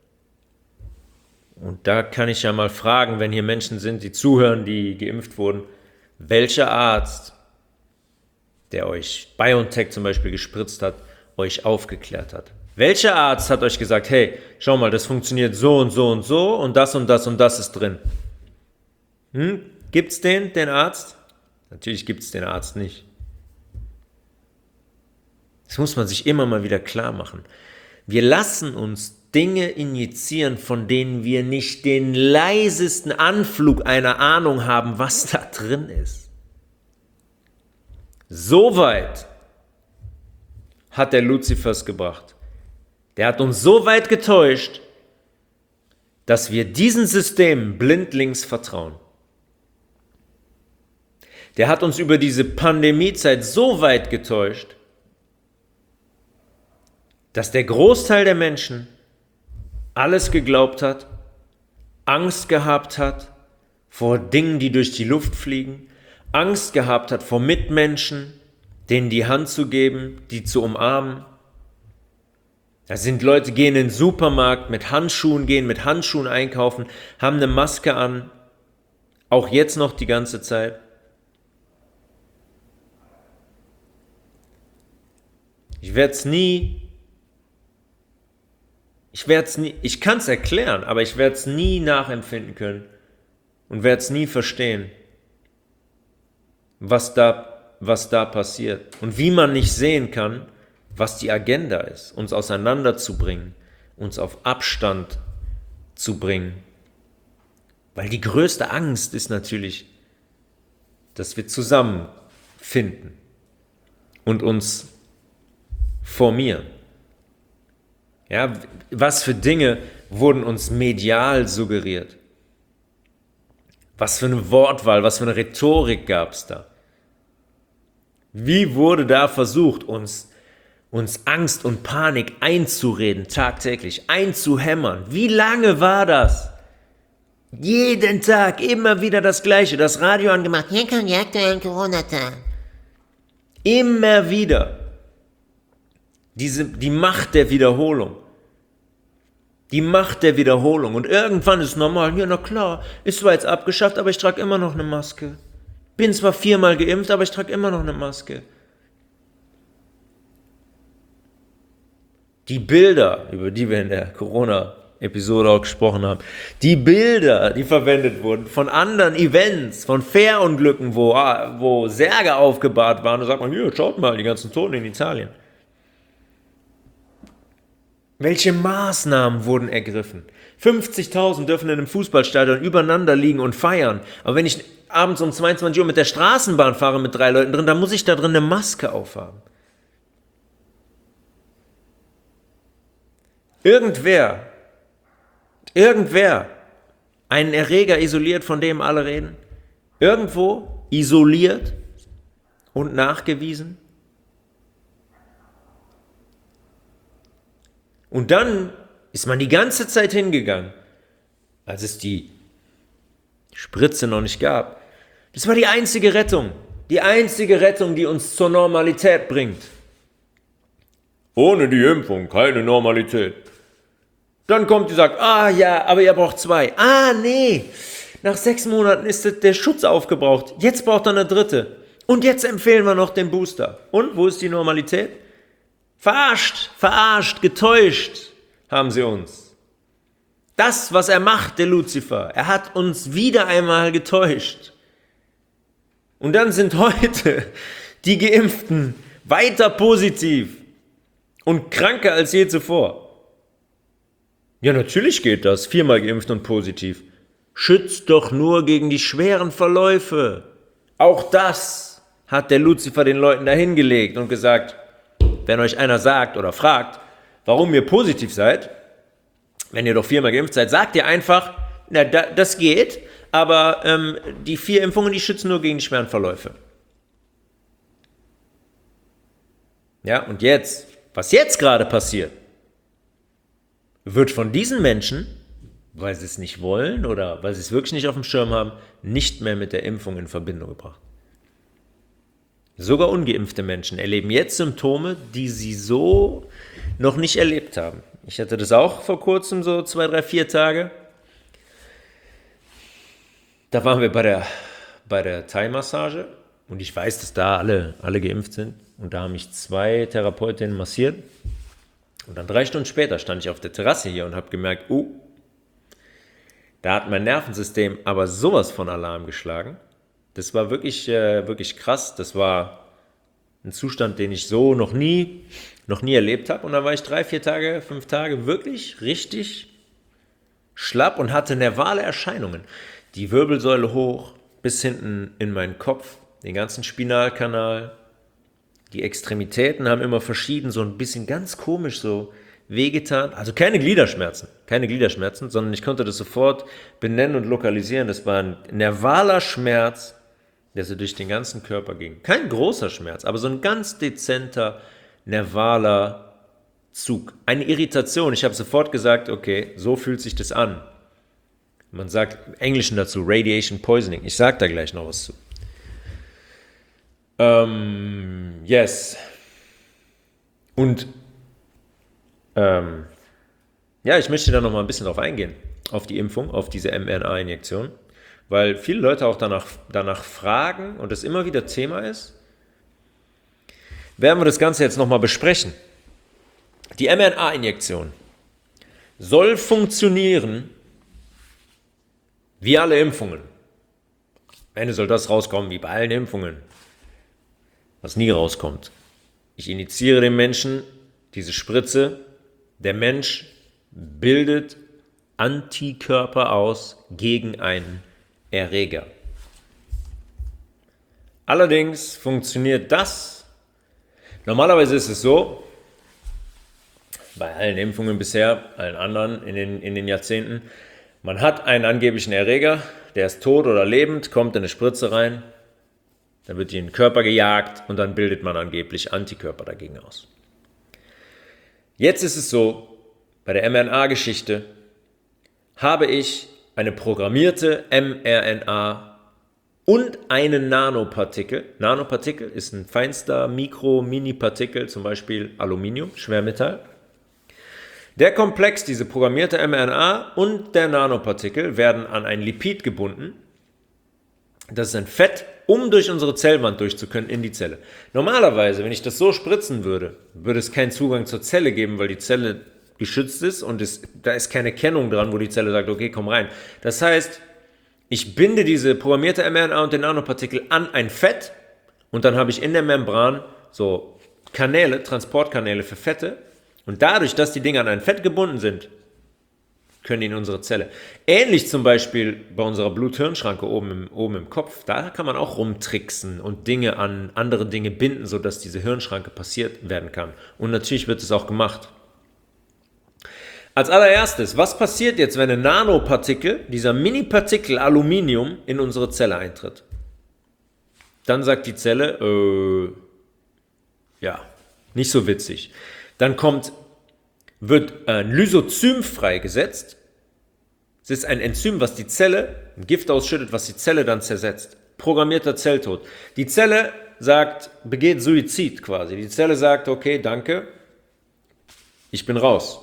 Und da kann ich ja mal fragen, wenn hier Menschen sind, die zuhören, die geimpft wurden, welcher Arzt, der euch BioNTech zum Beispiel gespritzt hat, euch aufgeklärt hat. Welcher Arzt hat euch gesagt, hey, schau mal, das funktioniert so und so und so und das und das und das ist drin? Gibt's den Arzt? Natürlich gibt es den Arzt nicht. Das muss man sich immer mal wieder klar machen. Wir lassen uns Dinge injizieren, von denen wir nicht den leisesten Anflug einer Ahnung haben, was da drin ist. So weit hat der Luzifer es gebracht. Der hat uns so weit getäuscht, dass wir diesen Systemen blindlings vertrauen. Der hat uns über diese Pandemiezeit so weit getäuscht, dass der Großteil der Menschen alles geglaubt hat, Angst gehabt hat vor Dingen, die durch die Luft fliegen, Angst gehabt hat vor Mitmenschen, denen die Hand zu geben, die zu umarmen. Da sind Leute, gehen in den Supermarkt mit Handschuhen, gehen mit Handschuhen einkaufen, haben eine Maske an, auch jetzt noch die ganze Zeit. Ich kann es erklären, aber ich werde es nie nachempfinden können und werde es nie verstehen, was da passiert und wie man nicht sehen kann, was die Agenda ist, uns auseinanderzubringen, uns auf Abstand zu bringen. Weil die größte Angst ist natürlich, dass wir zusammenfinden und uns formieren. Ja, was für Dinge wurden uns medial suggeriert? Was für eine Wortwahl, was für eine Rhetorik gab es da? Wie wurde da versucht, uns Angst und Panik einzureden, tagtäglich, einzuhämmern? Wie lange war das? Jeden Tag immer wieder das Gleiche, das Radio angemacht. Hier kommt die aktuellen Corona-Zahlen. Immer wieder. Die Macht der Wiederholung. Die Macht der Wiederholung. Und irgendwann ist normal, ja na klar, ist zwar jetzt abgeschafft, aber ich trage immer noch eine Maske. Bin zwar 4-mal geimpft, aber ich trage immer noch eine Maske. Die Bilder, über die wir in der Corona-Episode auch gesprochen haben, die Bilder, die verwendet wurden von anderen Events, von Fährunglücken, wo Särge aufgebahrt waren, da sagt man, hier, schaut mal, die ganzen Toten in Italien. Welche Maßnahmen wurden ergriffen? 50.000 dürfen in einem Fußballstadion übereinander liegen und feiern. Aber wenn ich abends um 22 Uhr mit der Straßenbahn fahre mit 3 Leuten drin, dann muss ich da drin eine Maske aufhaben. Irgendwer, einen Erreger isoliert, von dem alle reden, irgendwo isoliert und nachgewiesen. Und dann ist man die ganze Zeit hingegangen, als es die Spritze noch nicht gab. Das war die einzige Rettung, die uns zur Normalität bringt. Ohne die Impfung keine Normalität. Dann kommt die und sagt, ja, aber ihr braucht 2. Nee, nach 6 Monaten ist der Schutz aufgebraucht. Jetzt braucht er eine 3. Und jetzt empfehlen wir noch den Booster. Und, wo ist die Normalität? Verarscht, getäuscht haben sie uns. Das, was er macht, der Luzifer, er hat uns wieder einmal getäuscht. Und dann sind heute die Geimpften weiter positiv und kranker als je zuvor. Ja, natürlich geht das, 4-mal geimpft und positiv. Schützt doch nur gegen die schweren Verläufe. Auch das hat der Luzifer den Leuten dahingelegt und gesagt, wenn euch einer sagt oder fragt, warum ihr positiv seid, wenn ihr doch 4-mal geimpft seid, sagt ihr einfach, na, das geht, aber die 4 Impfungen, die schützen nur gegen die schweren Verläufe. Ja, und jetzt, was jetzt gerade passiert, wird von diesen Menschen, weil sie es nicht wollen oder weil sie es wirklich nicht auf dem Schirm haben, nicht mehr mit der Impfung in Verbindung gebracht. Sogar ungeimpfte Menschen erleben jetzt Symptome, die sie so noch nicht erlebt haben. Ich hatte das auch vor kurzem, so 2, 3, 4 Tage. Da waren wir bei der Thai-Massage und ich weiß, dass da alle geimpft sind. Und da haben mich 2 Therapeutinnen massiert. Und dann 3 Stunden später stand ich auf der Terrasse hier und habe gemerkt, da hat mein Nervensystem aber sowas von Alarm geschlagen. Das war wirklich, wirklich krass. Das war Ein Zustand, den ich so noch nie erlebt habe. Und dann war ich 3, 4 Tage, 5 Tage wirklich richtig schlapp und hatte nervale Erscheinungen. Die Wirbelsäule hoch, bis hinten in meinen Kopf, den ganzen Spinalkanal. Die Extremitäten haben immer verschieden, so ein bisschen ganz komisch so wehgetan. Also keine Gliederschmerzen, sondern ich konnte das sofort benennen und lokalisieren. Das war ein nervaler Schmerz, der so durch den ganzen Körper ging. Kein großer Schmerz, aber so ein ganz dezenter, nervaler Zug. Eine Irritation. Ich habe sofort gesagt, okay, so fühlt sich das an. Man sagt im Englischen dazu Radiation Poisoning. Ich sage da gleich noch was zu. Yes. Und ja, ich möchte da noch mal ein bisschen drauf eingehen, auf die Impfung, auf diese mRNA-Injektion, weil viele Leute auch danach fragen und das immer wieder Thema ist. Werden wir das Ganze jetzt noch mal besprechen. Die mRNA-Injektion soll funktionieren wie alle Impfungen. Am Ende soll das rauskommen wie bei allen Impfungen, was nie rauskommt. Ich injiziere dem Menschen diese Spritze. Der Mensch bildet Antikörper aus gegen einen Erreger. Allerdings funktioniert das. Normalerweise ist es so, bei allen Impfungen bisher, allen anderen in den Jahrzehnten, man hat einen angeblichen Erreger, der ist tot oder lebend, kommt in eine Spritze rein, dann wird die in den Körper gejagt und dann bildet man angeblich Antikörper dagegen aus. Jetzt ist es so, bei der mRNA-Geschichte habe ich eine programmierte mRNA und einen Nanopartikel. Nanopartikel ist ein feinster Mikro-Mini-Partikel, zum Beispiel Aluminium, Schwermetall. Der Komplex, diese programmierte mRNA und der Nanopartikel werden an ein Lipid gebunden. Das ist ein Fett, um durch unsere Zellwand durchzukönnen in die Zelle. Normalerweise, wenn ich das so spritzen würde, würde es keinen Zugang zur Zelle geben, weil die Zelle geschützt ist und da ist keine Kennung dran, wo die Zelle sagt, okay, komm rein. Das heißt, ich binde diese programmierte mRNA und den Nanopartikel an ein Fett und dann habe ich in der Membran so Kanäle, Transportkanäle für Fette und dadurch, dass die Dinge an ein Fett gebunden sind, können die in unsere Zelle. Ähnlich zum Beispiel bei unserer Blut-Hirn-Schranke oben im Kopf, da kann man auch rumtricksen und Dinge an andere Dinge binden, sodass diese Hirnschranke passiert werden kann. Und natürlich wird es auch gemacht. Als allererstes, was passiert jetzt, wenn ein Nanopartikel, dieser Mini-Partikel Aluminium, in unsere Zelle eintritt? Dann sagt die Zelle, ja, nicht so witzig. Dann wird ein Lysozym freigesetzt. Es ist ein Enzym, was die Zelle, ein Gift ausschüttet, was die Zelle dann zersetzt. Programmierter Zelltod. Die Zelle begeht Suizid quasi. Die Zelle sagt, okay, danke, ich bin raus.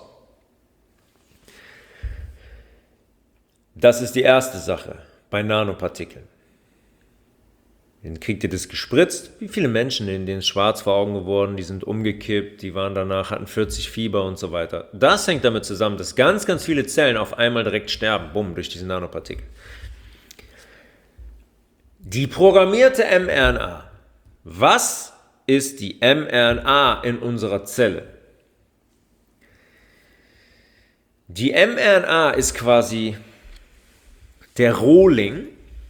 Das ist die erste Sache bei Nanopartikeln. Dann kriegt ihr das gespritzt. Wie viele Menschen, denen ist schwarz vor Augen geworden, die sind umgekippt, die waren danach, hatten 40 Fieber und so weiter. Das hängt damit zusammen, dass ganz, ganz viele Zellen auf einmal direkt sterben, bumm, durch diese Nanopartikel. Die programmierte mRNA. Was ist die mRNA in unserer Zelle? Die mRNA ist quasi der Rohling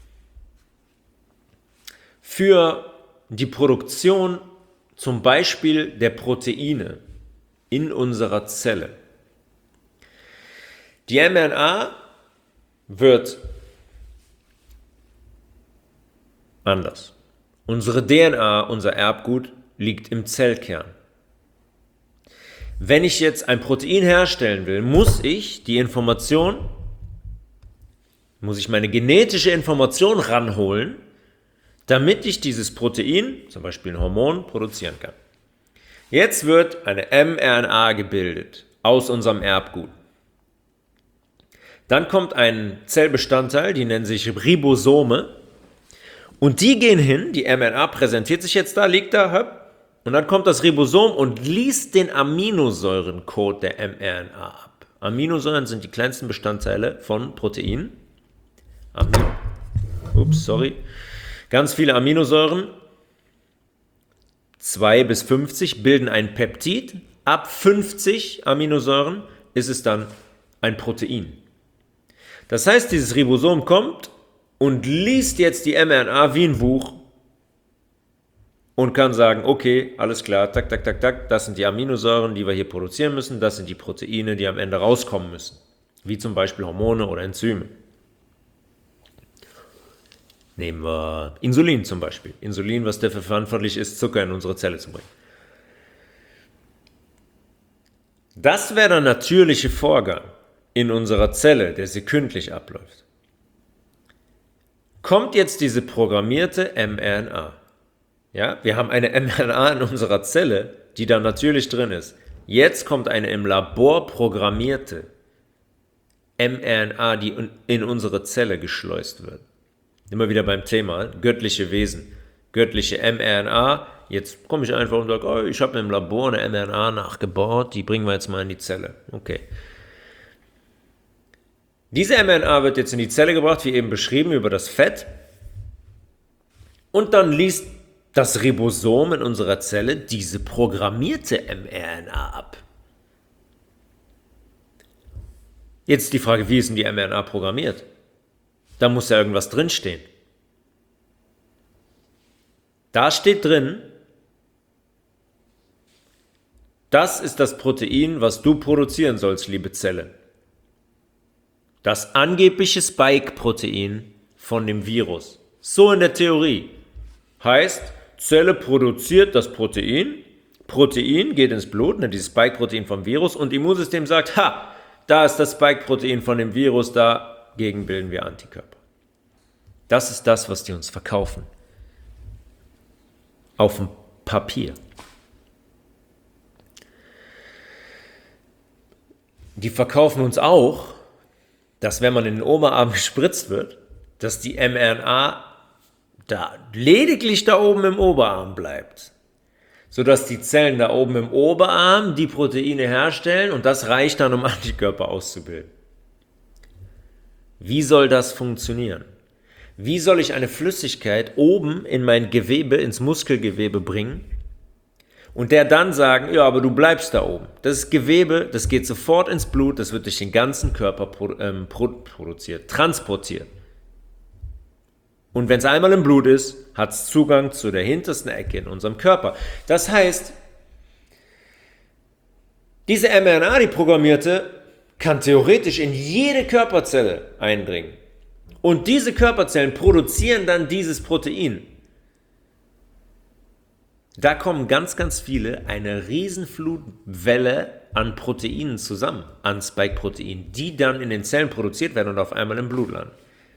für die Produktion zum Beispiel der Proteine in unserer Zelle. Die mRNA wird anders. Unsere DNA, unser Erbgut, liegt im Zellkern. Wenn ich jetzt ein Protein herstellen will, muss ich meine genetische Information ranholen, damit ich dieses Protein, zum Beispiel ein Hormon, produzieren kann. Jetzt wird eine mRNA gebildet aus unserem Erbgut. Dann kommt ein Zellbestandteil, die nennen sich Ribosome. Und die gehen hin, die mRNA präsentiert sich jetzt da, liegt da, und dann kommt das Ribosom und liest den Aminosäurencode der mRNA ab. Aminosäuren sind die kleinsten Bestandteile von Proteinen. Ganz viele Aminosäuren. 2 bis 50 bilden ein Peptid. Ab 50 Aminosäuren ist es dann ein Protein. Das heißt, dieses Ribosom kommt und liest jetzt die mRNA wie ein Buch und kann sagen, okay, alles klar, tak, tak, tak, tak, das sind die Aminosäuren, die wir hier produzieren müssen, das sind die Proteine, die am Ende rauskommen müssen, wie zum Beispiel Hormone oder Enzyme. Nehmen wir Insulin zum Beispiel. Insulin, was dafür verantwortlich ist, Zucker in unsere Zelle zu bringen. Das wäre der natürliche Vorgang in unserer Zelle, der sekündlich abläuft. Kommt jetzt diese programmierte mRNA. Ja, wir haben eine mRNA in unserer Zelle, die da natürlich drin ist. Jetzt kommt eine im Labor programmierte mRNA, die in unsere Zelle geschleust wird. Immer wieder beim Thema, göttliche Wesen, göttliche mRNA. Jetzt komme ich einfach und sage, oh, ich habe im Labor eine mRNA nachgebaut, die bringen wir jetzt mal in die Zelle. Okay. Diese mRNA wird jetzt in die Zelle gebracht, wie eben beschrieben, über das Fett. Und dann liest das Ribosom in unserer Zelle diese programmierte mRNA ab. Jetzt die Frage, wie ist denn die mRNA programmiert? Da muss ja irgendwas drinstehen. Da steht drin, das ist das Protein, was du produzieren sollst, liebe Zelle. Das angebliche Spike-Protein von dem Virus. So in der Theorie. Heißt, Zelle produziert das Protein, Protein geht ins Blut, dieses Spike-Protein vom Virus, und Immunsystem sagt, ha, da ist das Spike-Protein von dem Virus, dagegen bilden wir Antikörper. Das ist das, was die uns verkaufen. Auf dem Papier. Die verkaufen uns auch, dass wenn man in den Oberarm gespritzt wird, dass die mRNA lediglich da oben im Oberarm bleibt. Sodass die Zellen da oben im Oberarm die Proteine herstellen und das reicht dann, um Antikörper auszubilden. Wie soll das funktionieren? Wie soll ich eine Flüssigkeit oben in mein Gewebe, ins Muskelgewebe bringen und der dann sagen, ja, aber du bleibst da oben. Das ist Gewebe, das geht sofort ins Blut, das wird durch den ganzen Körper transportiert. Und wenn es einmal im Blut ist, hat es Zugang zu der hintersten Ecke in unserem Körper. Das heißt, diese mRNA, die programmierte, kann theoretisch in jede Körperzelle eindringen. Und diese Körperzellen produzieren dann dieses Protein. Da kommen ganz, ganz viele, eine Riesenflutwelle an Proteinen zusammen, an Spike-Proteinen, die dann in den Zellen produziert werden und auf einmal im Blut landen.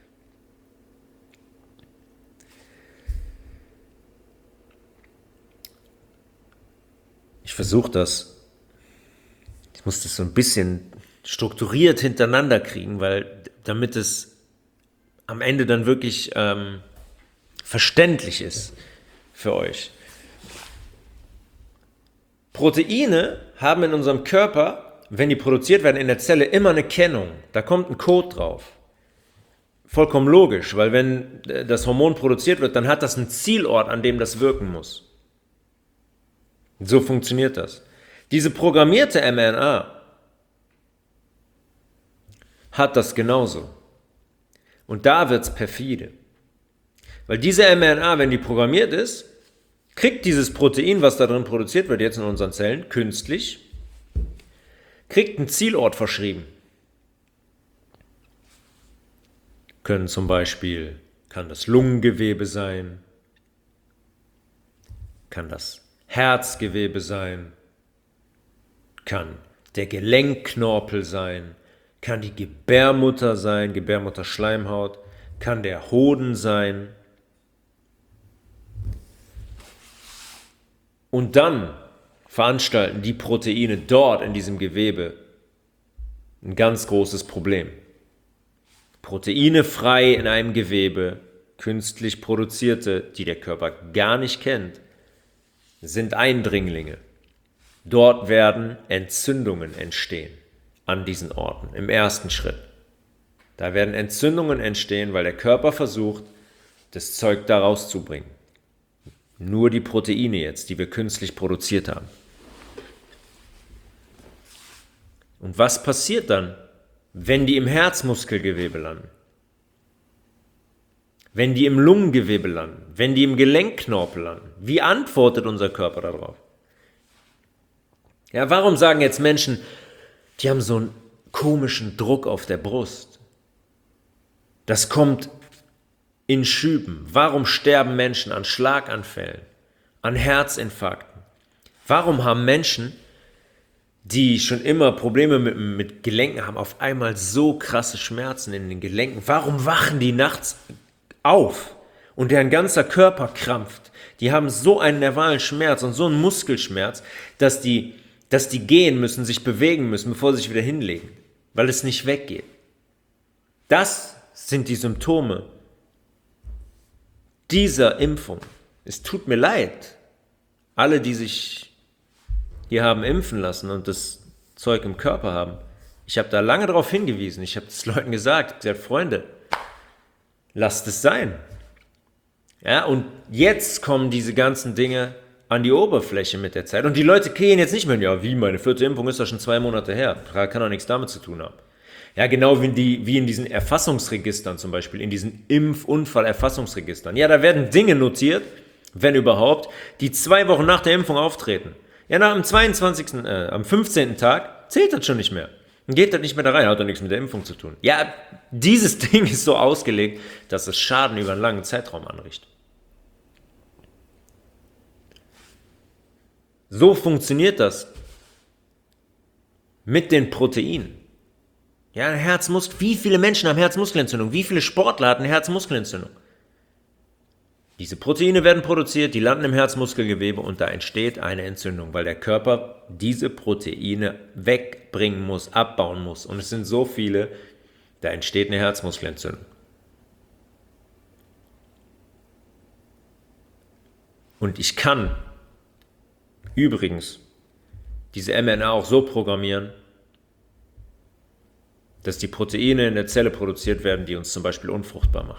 Ich versuche das, ich muss das so ein bisschen strukturiert hintereinander kriegen, damit es am Ende dann wirklich verständlich ist für euch. Proteine haben in unserem Körper, wenn die produziert werden in der Zelle, immer eine Kennung. Da kommt ein Code drauf. Vollkommen logisch, weil wenn das Hormon produziert wird, dann hat das einen Zielort, an dem das wirken muss. So funktioniert das. Diese programmierte mRNA hat das genauso. Und da wird es perfide. Weil diese mRNA, wenn die programmiert ist, kriegt dieses Protein, was da drin produziert wird, jetzt in unseren Zellen, künstlich, kriegt einen Zielort verschrieben. Kann das Lungengewebe sein, kann das Herzgewebe sein, kann der Gelenkknorpel sein, kann die Gebärmutter sein, Gebärmutterschleimhaut, kann der Hoden sein. Und dann veranstalten die Proteine dort in diesem Gewebe ein ganz großes Problem. Proteine frei in einem Gewebe, künstlich produzierte, die der Körper gar nicht kennt, sind Eindringlinge. Dort werden Entzündungen entstehen an diesen Orten im ersten Schritt. Da werden Entzündungen entstehen, weil der Körper versucht, das Zeug da rauszubringen. Nur die Proteine jetzt, die wir künstlich produziert haben. Und was passiert dann, wenn die im Herzmuskelgewebe landen? Wenn die im Lungengewebe landen? Wenn die im Gelenkknorpel landen? Wie antwortet unser Körper darauf? Ja, warum sagen jetzt Menschen, die haben so einen komischen Druck auf der Brust? Das kommt in Schüben. Warum sterben Menschen an Schlaganfällen, an Herzinfarkten? Warum haben Menschen, die schon immer Probleme mit Gelenken haben, auf einmal so krasse Schmerzen in den Gelenken? Warum wachen die nachts auf und deren ganzer Körper krampft? Die haben so einen nervalen Schmerz und so einen Muskelschmerz, dass die gehen müssen, sich bewegen müssen, bevor sie sich wieder hinlegen, weil es nicht weggeht. Das sind die Symptome dieser Impfung. Es tut mir leid, alle, die sich hier haben impfen lassen und das Zeug im Körper haben. Ich habe da lange darauf hingewiesen. Ich habe es Leuten gesagt, Freunde, lasst es sein. Ja, und jetzt kommen diese ganzen Dinge an die Oberfläche mit der Zeit. Und die Leute gehen jetzt nicht mehr, ja, wie, meine 4. Impfung ist doch schon 2 Monate her. Kann doch nichts damit zu tun haben. Ja, genau wie in diesen Erfassungsregistern zum Beispiel, in diesen Impfunfallerfassungsregistern. Ja, da werden Dinge notiert, wenn überhaupt, die 2 Wochen nach der Impfung auftreten. Ja, am 15. Tag zählt das schon nicht mehr. Und geht das nicht mehr da rein, hat doch nichts mit der Impfung zu tun. Ja, dieses Ding ist so ausgelegt, dass es Schaden über einen langen Zeitraum anrichtet. So funktioniert das mit den Proteinen. Ja, wie viele Menschen haben Herzmuskelentzündung? Wie viele Sportler hatten Herzmuskelentzündung? Diese Proteine werden produziert, die landen im Herzmuskelgewebe und da entsteht eine Entzündung, weil der Körper diese Proteine wegbringen muss, abbauen muss. Und es sind so viele, da entsteht eine Herzmuskelentzündung. Und ich kann übrigens diese mRNA auch so programmieren, dass die Proteine in der Zelle produziert werden, die uns zum Beispiel unfruchtbar machen.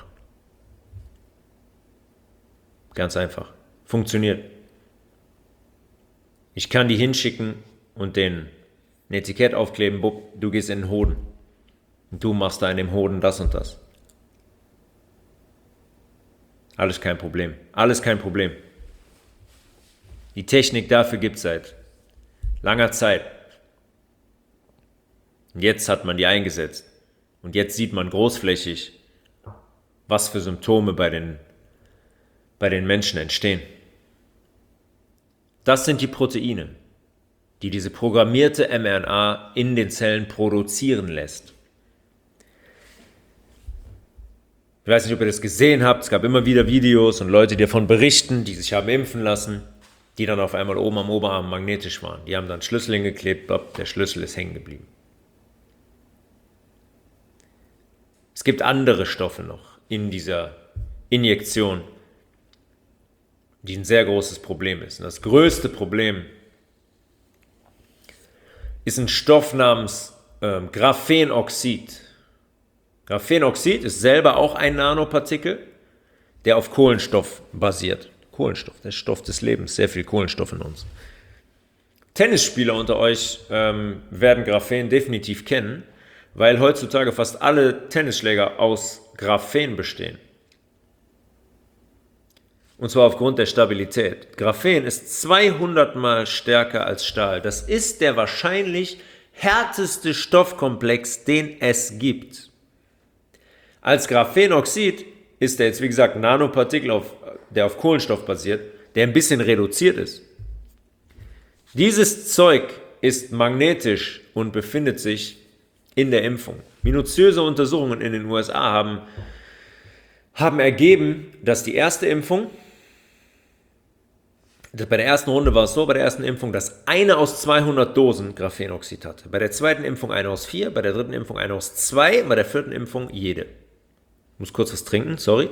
Ganz einfach. Funktioniert. Ich kann die hinschicken und denen ein Etikett aufkleben, du gehst in den Hoden. Und du machst da in dem Hoden das und das. Alles kein Problem. Alles kein Problem. Die Technik dafür gibt es seit langer Zeit. Und jetzt hat man die eingesetzt. Und jetzt sieht man großflächig, was für Symptome bei den Menschen entstehen. Das sind die Proteine, die diese programmierte mRNA in den Zellen produzieren lässt. Ich weiß nicht, ob ihr das gesehen habt, es gab immer wieder Videos und Leute, die davon berichten, die sich haben impfen lassen, die dann auf einmal oben am Oberarm magnetisch waren. Die haben dann Schlüssel hingeklebt, der Schlüssel ist hängen geblieben. Es gibt andere Stoffe noch in dieser Injektion, die ein sehr großes Problem ist. Und das größte Problem ist ein Stoff namens Graphenoxid. Graphenoxid ist selber auch ein Nanopartikel, der auf Kohlenstoff basiert. Kohlenstoff, der Stoff des Lebens, sehr viel Kohlenstoff in uns. Tennisspieler unter euch werden Graphen definitiv kennen, weil heutzutage fast alle Tennisschläger aus Graphen bestehen. Und zwar aufgrund der Stabilität. Graphen ist 200 Mal stärker als Stahl. Das ist der wahrscheinlich härteste Stoffkomplex, den es gibt. Als Graphenoxid ist der jetzt, wie gesagt, ein Nanopartikel, der auf Kohlenstoff basiert, der ein bisschen reduziert ist. Dieses Zeug ist magnetisch und befindet sich in der Impfung. Minutiöse Untersuchungen in den USA haben ergeben, dass die erste Impfung, bei der ersten Runde war es so, bei der ersten Impfung, dass 1 aus 200 Dosen Graphenoxid hatte. Bei der zweiten Impfung 1 aus 4, bei der dritten Impfung 1 aus 2, bei der vierten Impfung jede. Ich muss kurz was trinken, sorry.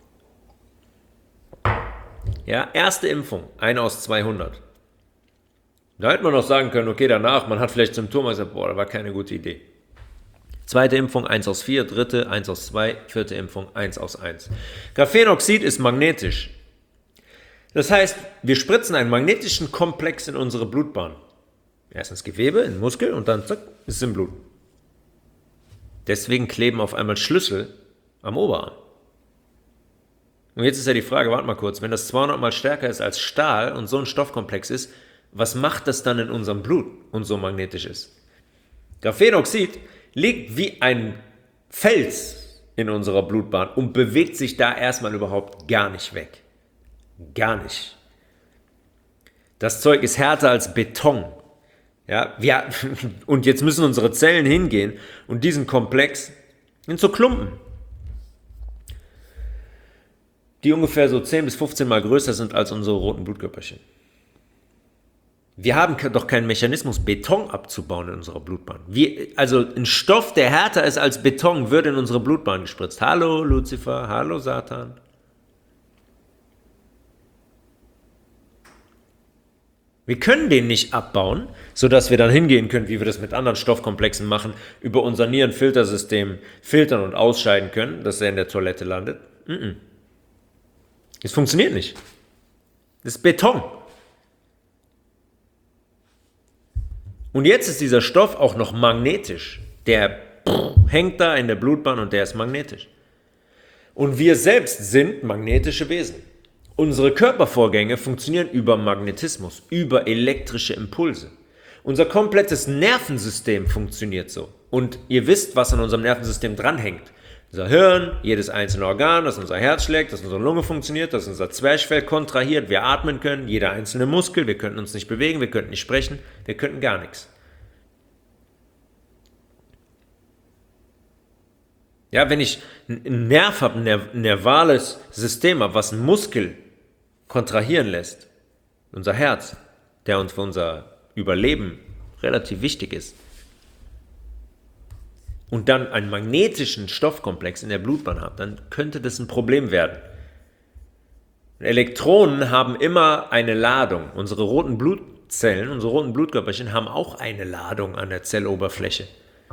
Ja, erste Impfung, 1 aus 200. Da hätte man noch sagen können, okay, danach, man hat vielleicht Symptome, ich sage, boah, das war keine gute Idee. Zweite Impfung 1 aus 4, dritte 1 aus 2, vierte Impfung 1 aus 1. Graphenoxid ist magnetisch. Das heißt, wir spritzen einen magnetischen Komplex in unsere Blutbahn. Erst ins Gewebe, in den Muskel und dann zack, ist es im Blut. Deswegen kleben auf einmal Schlüssel am Oberarm. Und jetzt ist ja die Frage, warte mal kurz, wenn das 200 mal stärker ist als Stahl und so ein Stoffkomplex ist, was macht das dann in unserem Blut und so magnetisch ist? Graphenoxid liegt wie ein Fels in unserer Blutbahn und bewegt sich da erstmal überhaupt gar nicht weg. Gar nicht. Das Zeug ist härter als Beton. Ja, und jetzt müssen unsere Zellen hingehen und diesen Komplex in so Klumpen, die ungefähr so 10 bis 15 Mal größer sind als unsere roten Blutkörperchen. Wir haben doch keinen Mechanismus, Beton abzubauen in unserer Blutbahn. Also ein Stoff, der härter ist als Beton, wird in unsere Blutbahn gespritzt. Hallo Luzifer, hallo Satan. Wir können den nicht abbauen, sodass wir dann hingehen können, wie wir das mit anderen Stoffkomplexen machen, über unser Nierenfiltersystem filtern und ausscheiden können, dass er in der Toilette landet. Es funktioniert nicht. Das ist Beton. Und jetzt ist dieser Stoff auch noch magnetisch. Der hängt da in der Blutbahn und der ist magnetisch. Und wir selbst sind magnetische Wesen. Unsere Körpervorgänge funktionieren über Magnetismus, über elektrische Impulse. Unser komplettes Nervensystem funktioniert so. Und ihr wisst, was an unserem Nervensystem dranhängt. Unser Hirn, jedes einzelne Organ, dass unser Herz schlägt, dass unsere Lunge funktioniert, dass unser Zwerchfell kontrahiert, wir atmen können, jeder einzelne Muskel, wir könnten uns nicht bewegen, wir könnten nicht sprechen, wir könnten gar nichts. Ja, wenn ich einen Nerv habe, ein nervales System habe, was einen Muskel kontrahieren lässt, unser Herz, der uns für unser Überleben relativ wichtig ist, und dann einen magnetischen Stoffkomplex in der Blutbahn habe, dann könnte das ein Problem werden. Elektronen haben immer eine Ladung. Unsere roten Blutzellen, unsere roten Blutkörperchen haben auch eine Ladung an der Zelloberfläche.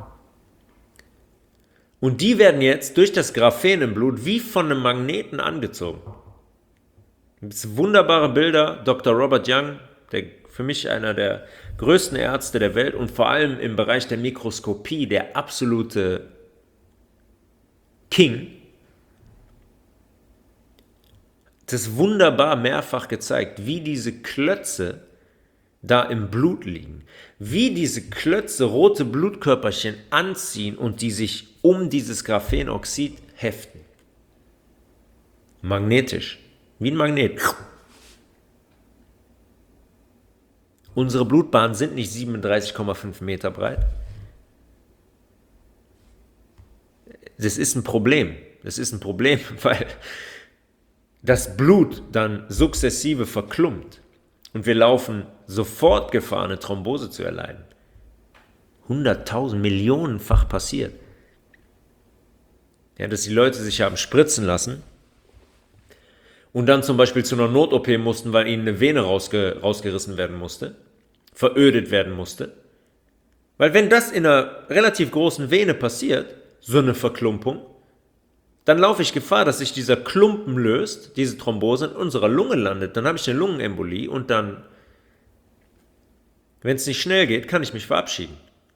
Und die werden jetzt durch das Graphen im Blut wie von einem Magneten angezogen. Das sind wunderbare Bilder. Dr. Robert Young, für mich einer der größten Ärzte der Welt und vor allem im Bereich der Mikroskopie der absolute King. Das ist wunderbar mehrfach gezeigt, wie diese Klötze da im Blut liegen. Wie diese Klötze rote Blutkörperchen anziehen und die sich um dieses Graphenoxid heften. Magnetisch. Wie ein Magnet. Unsere Blutbahnen sind nicht 37,5 Meter breit. Das ist ein Problem. Das ist ein Problem, weil das Blut dann sukzessive verklumpt und wir laufen sofort Gefahr, eine Thrombose zu erleiden. 100.000, millionenfach passiert. Ja, dass die Leute sich haben spritzen lassen und dann zum Beispiel zu einer Not-OP mussten, weil ihnen eine Vene rausgerissen werden musste, verödet werden musste. Weil wenn das in einer relativ großen Vene passiert, so eine Verklumpung, dann laufe ich Gefahr, dass sich dieser Klumpen löst, diese Thrombose in unserer Lunge landet. Dann habe ich eine Lungenembolie und dann, wenn es nicht schnell geht, kann ich mich verabschieden.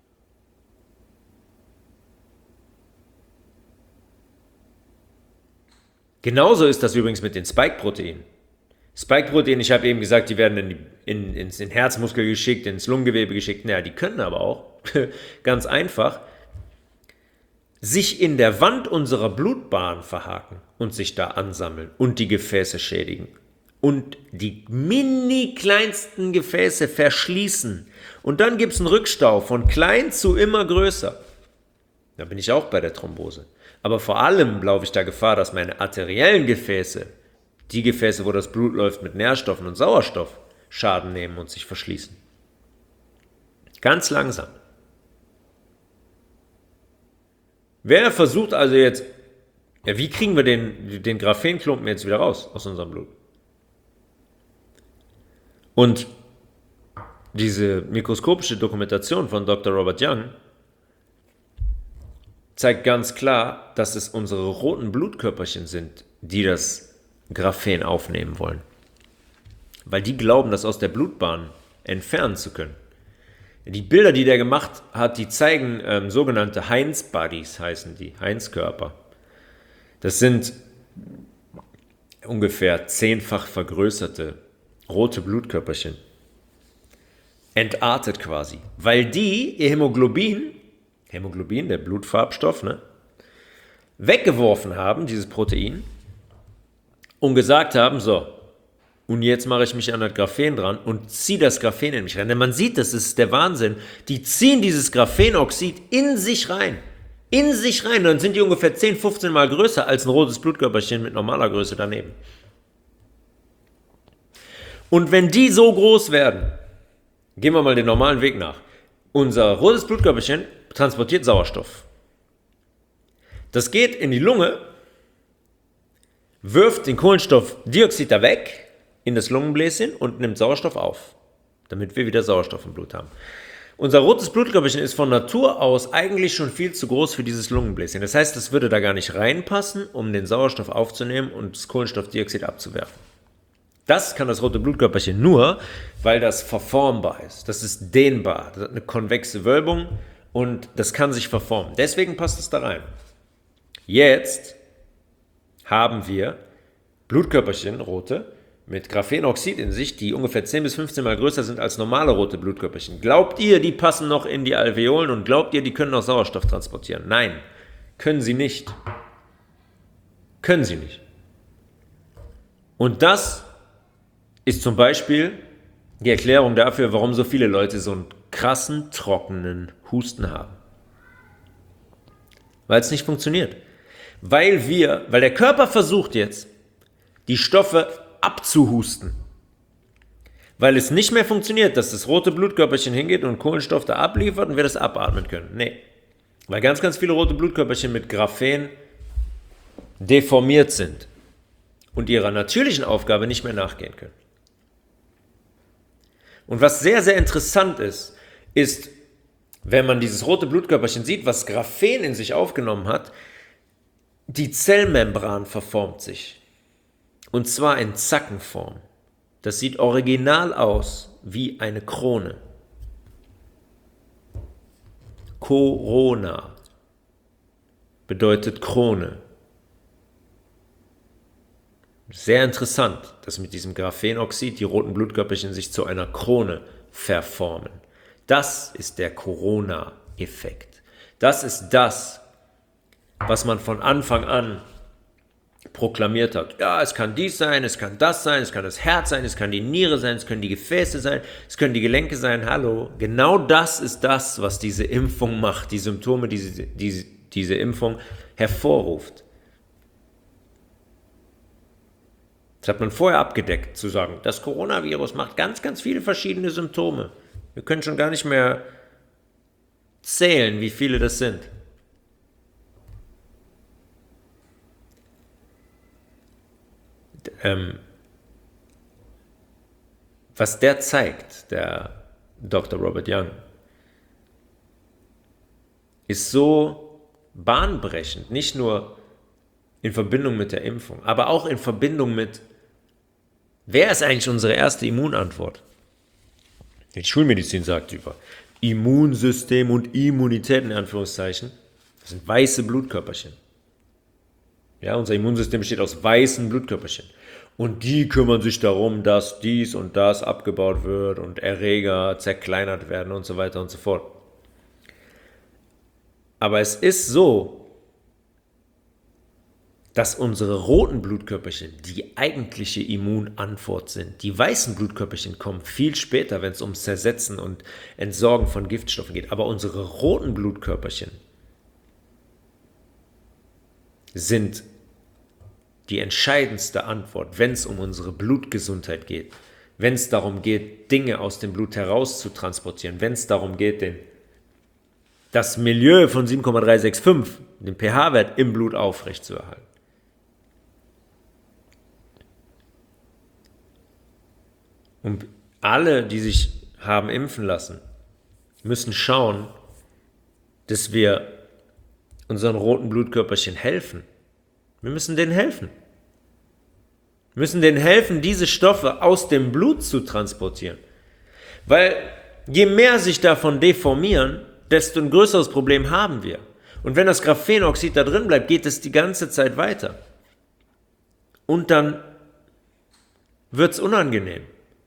Genauso ist das übrigens mit den Spike-Proteinen. Spike-Proteine, ich habe eben gesagt, die werden in den Herzmuskel geschickt, ins Lungengewebe geschickt. Naja, die können aber auch, ganz einfach, sich in der Wand unserer Blutbahn verhaken und sich da ansammeln und die Gefäße schädigen. Und die mini kleinsten Gefäße verschließen. Und dann gibt es einen Rückstau von klein zu immer größer. Da bin ich auch bei der Thrombose. Aber vor allem laufe ich da Gefahr, dass meine arteriellen Gefäße, die Gefäße, wo das Blut läuft mit Nährstoffen und Sauerstoff, Schaden nehmen und sich verschließen. Ganz langsam. Wer versucht also jetzt, ja, wie kriegen wir den Graphenklumpen jetzt wieder raus aus unserem Blut? Und diese mikroskopische Dokumentation von Dr. Robert Young zeigt ganz klar, dass es unsere roten Blutkörperchen sind, die das Graphen aufnehmen wollen. weil die glauben, das aus der Blutbahn entfernen zu können. Die Bilder, die der gemacht hat, die zeigen sogenannte Heinz-Bodies, heißen die, Heinz-Körper. Das sind ungefähr 10-fach vergrößerte rote Blutkörperchen. Entartet quasi, weil die ihr Hämoglobin, der Blutfarbstoff, weggeworfen haben, dieses Protein, und gesagt haben, so, und jetzt mache ich mich an das Graphen dran und ziehe das Graphen in mich rein. Denn man sieht, das ist der Wahnsinn. Die ziehen dieses Graphenoxid in sich rein. In sich rein. Dann sind die ungefähr 10, 15 Mal größer als ein rotes Blutkörperchen mit normaler Größe daneben. Und wenn die so groß werden, gehen wir mal den normalen Weg nach. Unser rotes Blutkörperchen transportiert Sauerstoff. Das geht in die Lunge, wirft den Kohlenstoffdioxid da weg, in das Lungenbläschen und nimmt Sauerstoff auf, damit wir wieder Sauerstoff im Blut haben. Unser rotes Blutkörperchen ist von Natur aus eigentlich schon viel zu groß für dieses Lungenbläschen. Das heißt, es würde da gar nicht reinpassen, um den Sauerstoff aufzunehmen und das Kohlenstoffdioxid abzuwerfen. Das kann das rote Blutkörperchen nur, weil das verformbar ist. Das ist dehnbar. Das hat eine konvexe Wölbung und das kann sich verformen. Deswegen passt es da rein. Jetzt haben wir Blutkörperchen, rote, mit Graphenoxid in sich, die ungefähr 10 bis 15 Mal größer sind als normale rote Blutkörperchen. Glaubt ihr, die passen noch in die Alveolen und glaubt ihr, die können noch Sauerstoff transportieren? Nein, können sie nicht. Können sie nicht. Und das ist zum Beispiel die Erklärung dafür, warum so viele Leute so einen krassen, trockenen Husten haben. Weil es nicht funktioniert. Weil der Körper versucht jetzt, die Stoffe abzuhusten. Weil es nicht mehr funktioniert, dass das rote Blutkörperchen hingeht und Kohlenstoff da abliefert und wir das abatmen können. Nee. Weil ganz, ganz viele rote Blutkörperchen mit Graphen deformiert sind und ihrer natürlichen Aufgabe nicht mehr nachgehen können. Und was sehr, sehr interessant ist, wenn man dieses rote Blutkörperchen sieht, was Graphen in sich aufgenommen hat, die Zellmembran verformt sich. Und zwar in Zackenform. Das sieht original aus wie eine Krone. Corona bedeutet Krone. Sehr interessant, dass mit diesem Graphenoxid die roten Blutkörperchen sich zu einer Krone verformen. Das ist der Corona-Effekt. Das ist das, was man von Anfang an proklamiert hat. Ja, es kann dies sein, es kann das sein, es kann das Herz sein, es kann die Niere sein, es können die Gefäße sein, es können die Gelenke sein. Hallo, genau das ist das, was diese Impfung macht, die Symptome, diese Impfung hervorruft. Das hat man vorher abgedeckt, zu sagen, das Coronavirus macht ganz, ganz viele verschiedene Symptome. Wir können schon gar nicht mehr zählen, wie viele das sind. Was der zeigt, der Dr. Robert Young, ist so bahnbrechend, nicht nur in Verbindung mit der Impfung, aber auch in Verbindung mit, wer ist eigentlich unsere erste Immunantwort? Die Schulmedizin sagt über Immunsystem und Immunität in Anführungszeichen, das sind weiße Blutkörperchen. Ja, unser Immunsystem besteht aus weißen Blutkörperchen. Und die kümmern sich darum, dass dies und das abgebaut wird und Erreger zerkleinert werden und so weiter und so fort. Aber es ist so, dass unsere roten Blutkörperchen die eigentliche Immunantwort sind. Die weißen Blutkörperchen kommen viel später, wenn es ums Zersetzen und Entsorgen von Giftstoffen geht. Aber unsere roten Blutkörperchen sind die entscheidendste Antwort, wenn es um unsere Blutgesundheit geht, wenn es darum geht, Dinge aus dem Blut herauszutransportieren, wenn es darum geht, das Milieu von 7,365, den pH-Wert im Blut aufrechtzuerhalten. Und alle, die sich haben impfen lassen, müssen schauen, dass wir unseren roten Blutkörperchen helfen. Wir müssen denen helfen. Wir müssen denen helfen, diese Stoffe aus dem Blut zu transportieren. Weil je mehr sich davon deformieren, desto ein größeres Problem haben wir. Und wenn das Graphenoxid da drin bleibt, geht es die ganze Zeit weiter. Und dann wird es unangenehm.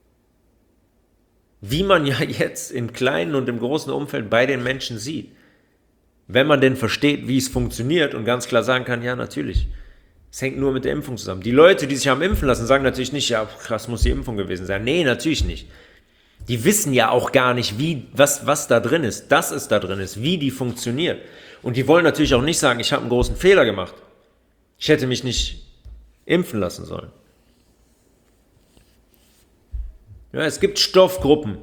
Wie man ja jetzt im kleinen und im großen Umfeld bei den Menschen sieht. Wenn man denn versteht, wie es funktioniert und ganz klar sagen kann, ja, natürlich, es hängt nur mit der Impfung zusammen. Die Leute, die sich haben impfen lassen, sagen natürlich nicht, ja, krass, muss die Impfung gewesen sein. Nee, natürlich nicht. Die wissen ja auch gar nicht, was da drin ist, dass es da drin ist, wie die funktioniert. Und die wollen natürlich auch nicht sagen, ich habe einen großen Fehler gemacht. Ich hätte mich nicht impfen lassen sollen. Ja, es gibt Stoffgruppen,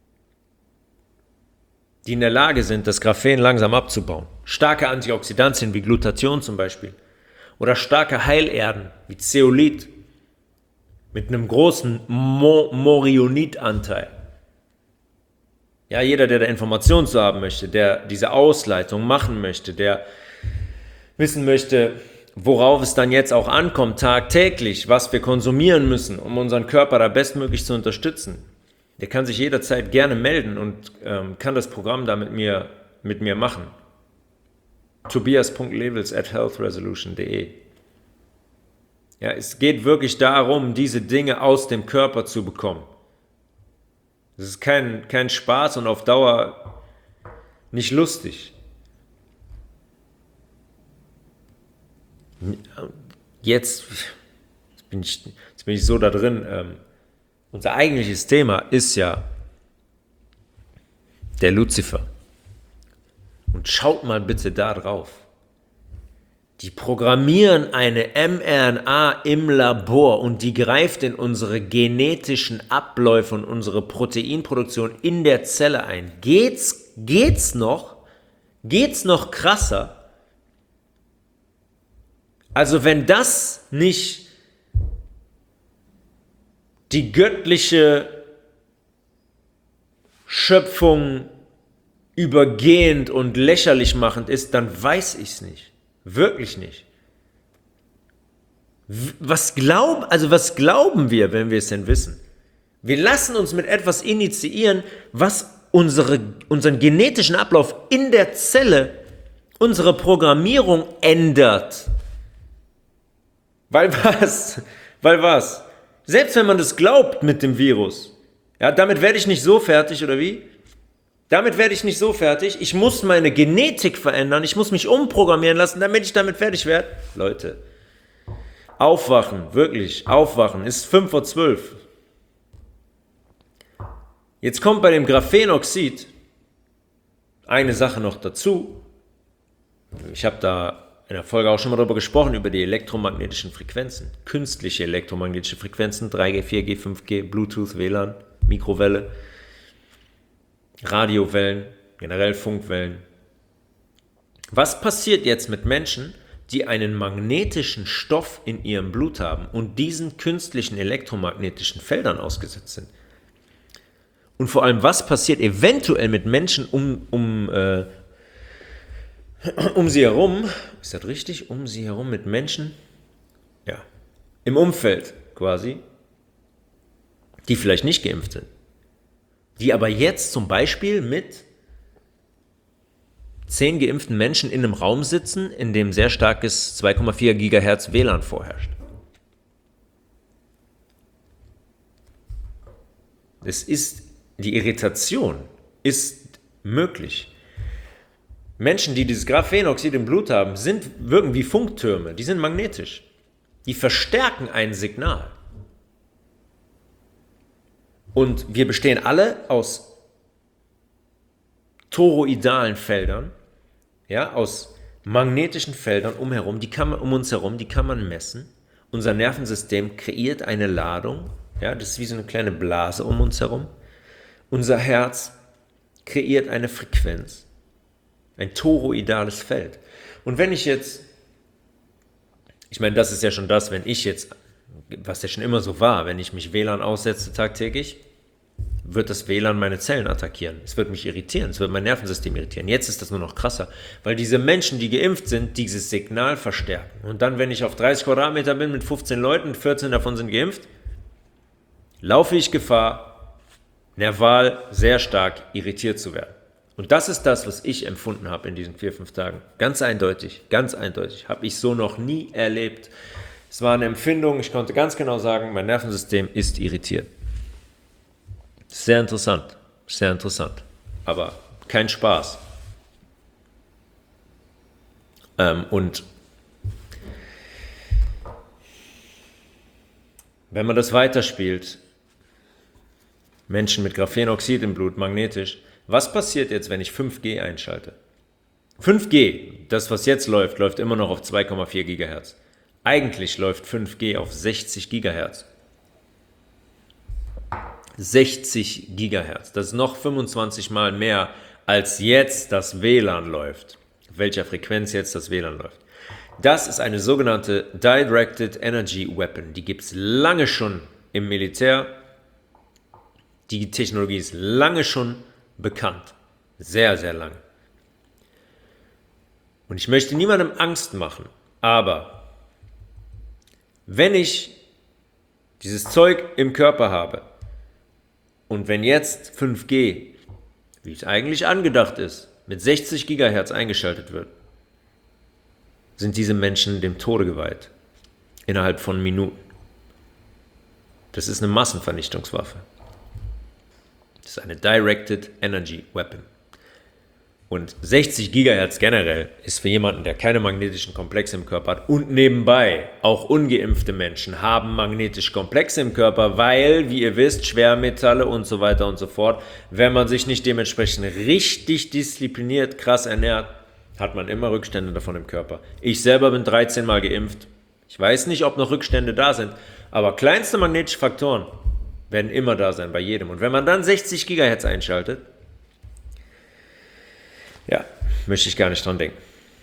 die in der Lage sind, das Graphen langsam abzubauen. Starke Antioxidantien wie Glutathion zum Beispiel. Oder starke Heilerden wie Zeolit mit einem großen Morionit-Anteil. Ja, jeder, der da Informationen zu haben möchte, der diese Ausleitung machen möchte, der wissen möchte, worauf es dann jetzt auch ankommt, tagtäglich, was wir konsumieren müssen, um unseren Körper da bestmöglich zu unterstützen, der kann sich jederzeit gerne melden und kann das Programm da mit mir machen. tobias.levels@healthresolution.de. Ja, es geht wirklich darum, diese Dinge aus dem Körper zu bekommen. Das ist kein Spaß und auf Dauer nicht lustig. Jetzt bin ich so da drin. Unser eigentliches Thema ist ja der Luzifer. Und schaut mal bitte da drauf. Die programmieren eine mRNA im Labor und die greift in unsere genetischen Abläufe und unsere Proteinproduktion in der Zelle ein. Geht's noch? Geht's noch krasser? Also wenn das nicht die göttliche Schöpfung übergehend und lächerlich machend ist, dann weiß ich es nicht. Wirklich nicht. Was glauben wir, wenn wir es denn wissen? Wir lassen uns mit etwas initiieren, was unseren genetischen Ablauf in der Zelle, unsere Programmierung ändert. Weil was? Selbst wenn man das glaubt mit dem Virus, ja, damit werde ich nicht so fertig, oder wie? Damit werde ich nicht so fertig. Ich muss meine Genetik verändern. Ich muss mich umprogrammieren lassen, damit ich damit fertig werde. Leute, aufwachen, wirklich, aufwachen. Ist 11:55. Jetzt kommt bei dem Graphenoxid eine Sache noch dazu. Ich habe da in der Folge auch schon mal darüber gesprochen, über die elektromagnetischen Frequenzen. Künstliche elektromagnetische Frequenzen, 3G, 4G, 5G, Bluetooth, WLAN, Mikrowelle. Radiowellen, generell Funkwellen. Was passiert jetzt mit Menschen, die einen magnetischen Stoff in ihrem Blut haben und diesen künstlichen elektromagnetischen Feldern ausgesetzt sind? Und vor allem, was passiert eventuell mit Menschen um sie herum? Ist das richtig? Um sie herum mit Menschen? Ja. Im Umfeld quasi, die vielleicht nicht geimpft sind. Die aber jetzt zum Beispiel mit 10 geimpften Menschen in einem Raum sitzen, in dem sehr starkes 2,4 GHz WLAN vorherrscht. Die Irritation ist möglich. Menschen, die dieses Graphenoxid im Blut haben, wirken wie Funktürme, die sind magnetisch. Die verstärken ein Signal. Und wir bestehen alle aus toroidalen Feldern, ja, aus magnetischen Feldern um uns herum, die kann man messen. Unser Nervensystem kreiert eine Ladung, ja, das ist wie so eine kleine Blase um uns herum. Unser Herz kreiert eine Frequenz, ein toroidales Feld. Und wenn ich meine, das ist ja schon das, was ja schon immer so war, wenn ich mich WLAN aussetze tagtäglich, wird das WLAN meine Zellen attackieren. Es wird mich irritieren, es wird mein Nervensystem irritieren. Jetzt ist das nur noch krasser, weil diese Menschen, die geimpft sind, dieses Signal verstärken. Und dann, wenn ich auf 30 Quadratmeter bin mit 15 Leuten, 14 davon sind geimpft, laufe ich Gefahr, nerval sehr stark irritiert zu werden. Und das ist das, was ich empfunden habe in diesen 4-5 Tagen. Ganz eindeutig, habe ich so noch nie erlebt. Es war eine Empfindung, ich konnte ganz genau sagen, mein Nervensystem ist irritiert. Sehr interessant, aber kein Spaß. Und wenn man das weiterspielt, Menschen mit Graphenoxid im Blut, magnetisch, was passiert jetzt, wenn ich 5G einschalte? 5G, das was jetzt läuft, läuft immer noch auf 2,4 Gigahertz. Eigentlich läuft 5G auf 60 Gigahertz. 60 Gigahertz, das ist noch 25 Mal mehr, als jetzt das WLAN läuft. Auf welcher Frequenz jetzt das WLAN läuft. Das ist eine sogenannte Directed Energy Weapon. Die gibt es lange schon im Militär. Die Technologie ist lange schon bekannt. Sehr, sehr lange. Und ich möchte niemandem Angst machen, aber wenn ich dieses Zeug im Körper habe und wenn jetzt 5G, wie es eigentlich angedacht ist, mit 60 Gigahertz eingeschaltet wird, sind diese Menschen dem Tode geweiht. Innerhalb von Minuten. Das ist eine Massenvernichtungswaffe. Das ist eine Directed Energy Weapon. Und 60 Gigahertz generell ist für jemanden, der keine magnetischen Komplexe im Körper hat und nebenbei auch ungeimpfte Menschen haben magnetische Komplexe im Körper, weil, wie ihr wisst, Schwermetalle und so weiter und so fort, wenn man sich nicht dementsprechend richtig diszipliniert, krass ernährt, hat man immer Rückstände davon im Körper. Ich selber bin 13 Mal geimpft. Ich weiß nicht, ob noch Rückstände da sind, aber kleinste magnetische Faktoren werden immer da sein bei jedem. Und wenn man dann 60 Gigahertz einschaltet, ja, möchte ich gar nicht dran denken.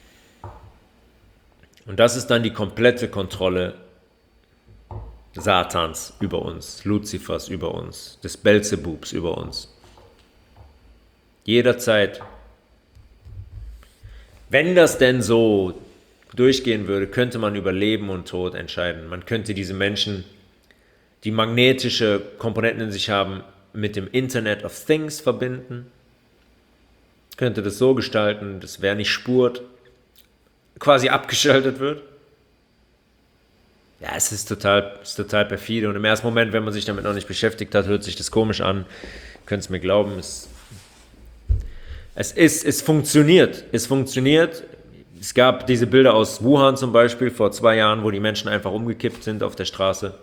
Und das ist dann die komplette Kontrolle Satans über uns, Luzifers über uns, des Belzebubs über uns. Jederzeit, wenn das denn so durchgehen würde, könnte man über Leben und Tod entscheiden. Man könnte diese Menschen, die magnetische Komponenten in sich haben, mit dem Internet of Things verbinden. Könnte das so gestalten, dass wer nicht spurt, quasi abgeschaltet wird. Ja, es ist total perfide. Und im ersten Moment, wenn man sich damit noch nicht beschäftigt hat, hört sich das komisch an. Ihr könnt es mir glauben, es funktioniert. Es funktioniert. Es gab diese Bilder aus Wuhan zum Beispiel vor 2 Jahren, wo die Menschen einfach umgekippt sind auf der Straße.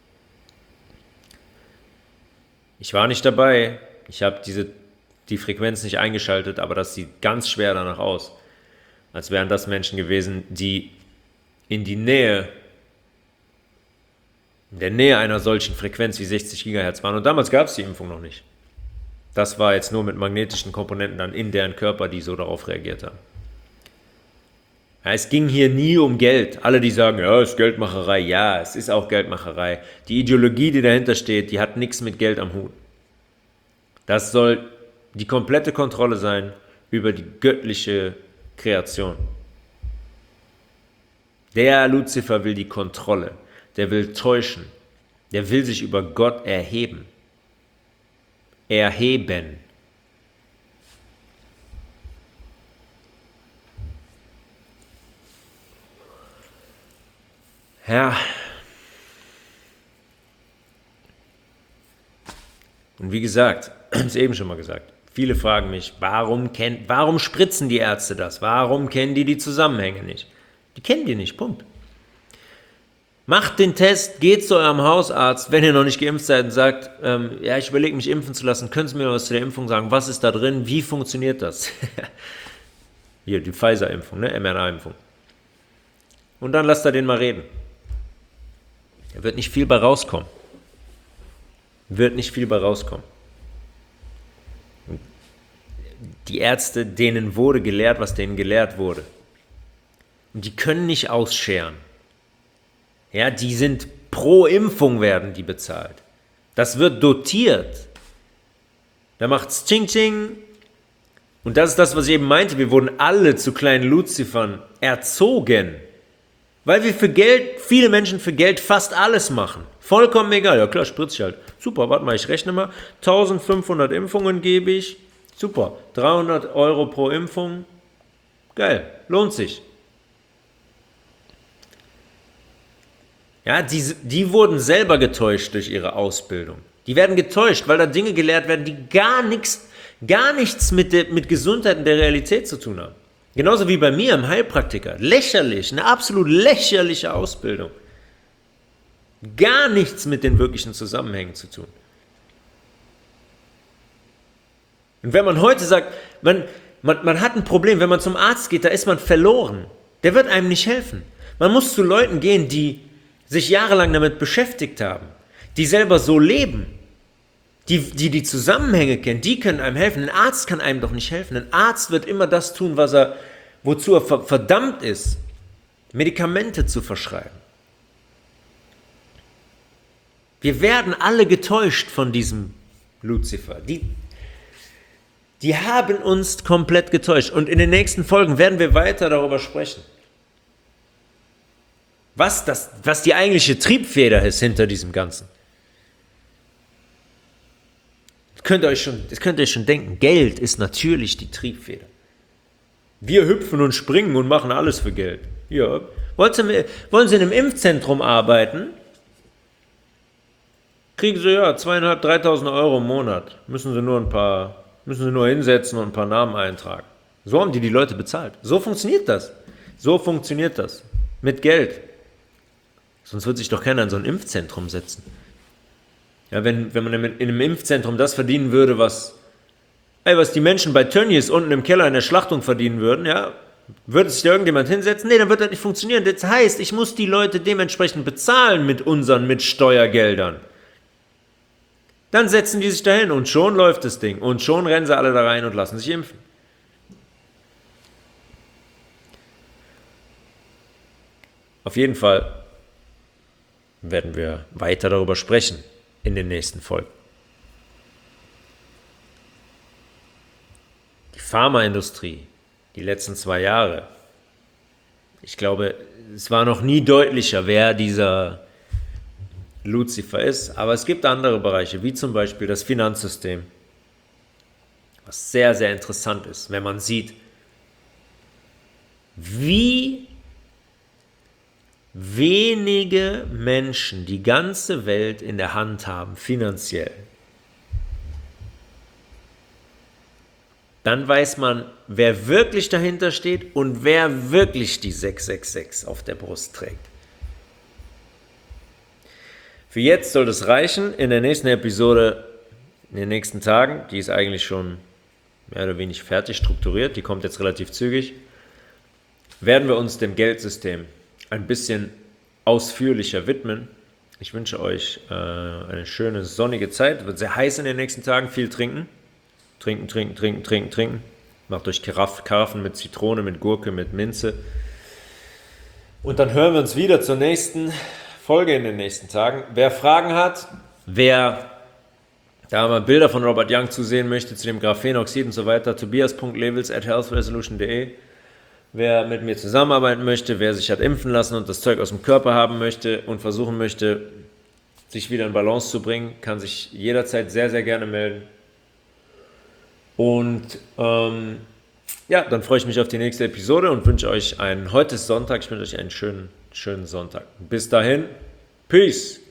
Ich war nicht dabei. Ich habe die Frequenz nicht eingeschaltet, aber das sieht ganz schwer danach aus, als wären das Menschen gewesen, die in der Nähe einer solchen Frequenz wie 60 Gigahertz waren. Und damals gab es die Impfung noch nicht. Das war jetzt nur mit magnetischen Komponenten dann in deren Körper, die so darauf reagiert haben. Ja, es ging hier nie um Geld. Alle, die sagen, ja, es ist Geldmacherei. Ja, es ist auch Geldmacherei. Die Ideologie, die dahinter steht, die hat nichts mit Geld am Hut. Das soll die komplette Kontrolle sein über die göttliche Kreation. Der Luzifer will die Kontrolle, der will täuschen, der will sich über Gott erheben. Erheben. Ja. Und wie gesagt, ich habe es eben schon mal gesagt, viele fragen mich, warum spritzen die Ärzte das? Warum kennen die Zusammenhänge nicht? Die kennen die nicht, Punkt. Macht den Test, geht zu eurem Hausarzt, wenn ihr noch nicht geimpft seid und sagt, ja, ich überlege mich impfen zu lassen, können Sie mir was zu der Impfung sagen? Was ist da drin? Wie funktioniert das? Hier, die Pfizer-Impfung, ne? mRNA-Impfung. Und dann lasst er den mal reden. Da wird nicht viel bei rauskommen. Die Ärzte, denen wurde gelehrt, was denen gelehrt wurde. Und die können nicht ausscheren. Ja, die sind pro Impfung werden die bezahlt. Das wird dotiert. Da macht's Ching Ching. Und das ist das, was ich eben meinte. Wir wurden alle zu kleinen Luzifern erzogen. Weil wir für Geld, viele Menschen für Geld fast alles machen. Vollkommen egal. Ja klar, spritze ich halt. Super, warte mal, ich rechne mal. 1500 Impfungen gebe ich. Super, 300 Euro pro Impfung. Geil, lohnt sich. Ja, die wurden selber getäuscht durch ihre Ausbildung. Die werden getäuscht, weil da Dinge gelehrt werden, die gar nichts mit Gesundheit und der Realität zu tun haben. Genauso wie bei mir im Heilpraktiker. Lächerlich, eine absolut lächerliche Ausbildung. Gar nichts mit den wirklichen Zusammenhängen zu tun. Und wenn man heute sagt, man hat ein Problem, wenn man zum Arzt geht, da ist man verloren. Der wird einem nicht helfen. Man muss zu Leuten gehen, die sich jahrelang damit beschäftigt haben, die selber so leben, die Zusammenhänge kennen, die können einem helfen. Ein Arzt kann einem doch nicht helfen. Ein Arzt wird immer das tun, wozu er verdammt ist, Medikamente zu verschreiben. Wir werden alle getäuscht von diesem Luzifer. Die haben uns komplett getäuscht. Und in den nächsten Folgen werden wir weiter darüber sprechen. Was die eigentliche Triebfeder ist hinter diesem Ganzen. Das könnt ihr euch schon denken. Geld ist natürlich die Triebfeder. Wir hüpfen und springen und machen alles für Geld. Ja. Wollen Sie in einem Impfzentrum arbeiten? Kriegen Sie 2.500, 3.000 Euro im Monat. Müssen Sie nur hinsetzen und ein paar Namen eintragen. So haben die Leute bezahlt. So funktioniert das. Mit Geld. Sonst würde sich doch keiner in so ein Impfzentrum setzen. Ja, wenn man in einem Impfzentrum das verdienen würde, was die Menschen bei Tönnies unten im Keller in der Schlachtung verdienen würden, ja, würde sich da irgendjemand hinsetzen? Nee, dann wird das nicht funktionieren. Das heißt, ich muss die Leute dementsprechend bezahlen mit Steuergeldern. Dann setzen die sich dahin und schon läuft das Ding. Und schon rennen sie alle da rein und lassen sich impfen. Auf jeden Fall werden wir weiter darüber sprechen in den nächsten Folgen. Die Pharmaindustrie, die letzten 2 Jahre. Ich glaube, es war noch nie deutlicher, wer dieser Luzifer ist, aber es gibt andere Bereiche, wie zum Beispiel das Finanzsystem, was sehr, sehr interessant ist, wenn man sieht, wie wenige Menschen die ganze Welt in der Hand haben, finanziell. Dann weiß man, wer wirklich dahinter steht und wer wirklich die 666 auf der Brust trägt. Für jetzt soll das reichen. In der nächsten Episode, in den nächsten Tagen, die ist eigentlich schon mehr oder weniger fertig strukturiert, die kommt jetzt relativ zügig, werden wir uns dem Geldsystem ein bisschen ausführlicher widmen. Ich wünsche euch eine schöne sonnige Zeit. Wird sehr heiß in den nächsten Tagen. Viel trinken. Trinken. Macht euch Karaffen mit Zitrone, mit Gurke, mit Minze. Und dann hören wir uns wieder zur nächsten Folge in den nächsten Tagen. Wer Fragen hat, wer da mal Bilder von Robert Young zu sehen möchte, zu dem Graphenoxid und so weiter, tobias.levels@healthresolution.de. Wer mit mir zusammenarbeiten möchte, wer sich hat impfen lassen und das Zeug aus dem Körper haben möchte und versuchen möchte, sich wieder in Balance zu bringen, kann sich jederzeit sehr, sehr gerne melden. Und dann freue ich mich auf die nächste Episode und wünsche euch heute ist Sonntag, ich wünsche euch einen schönen Sonntag. Bis dahin, Peace!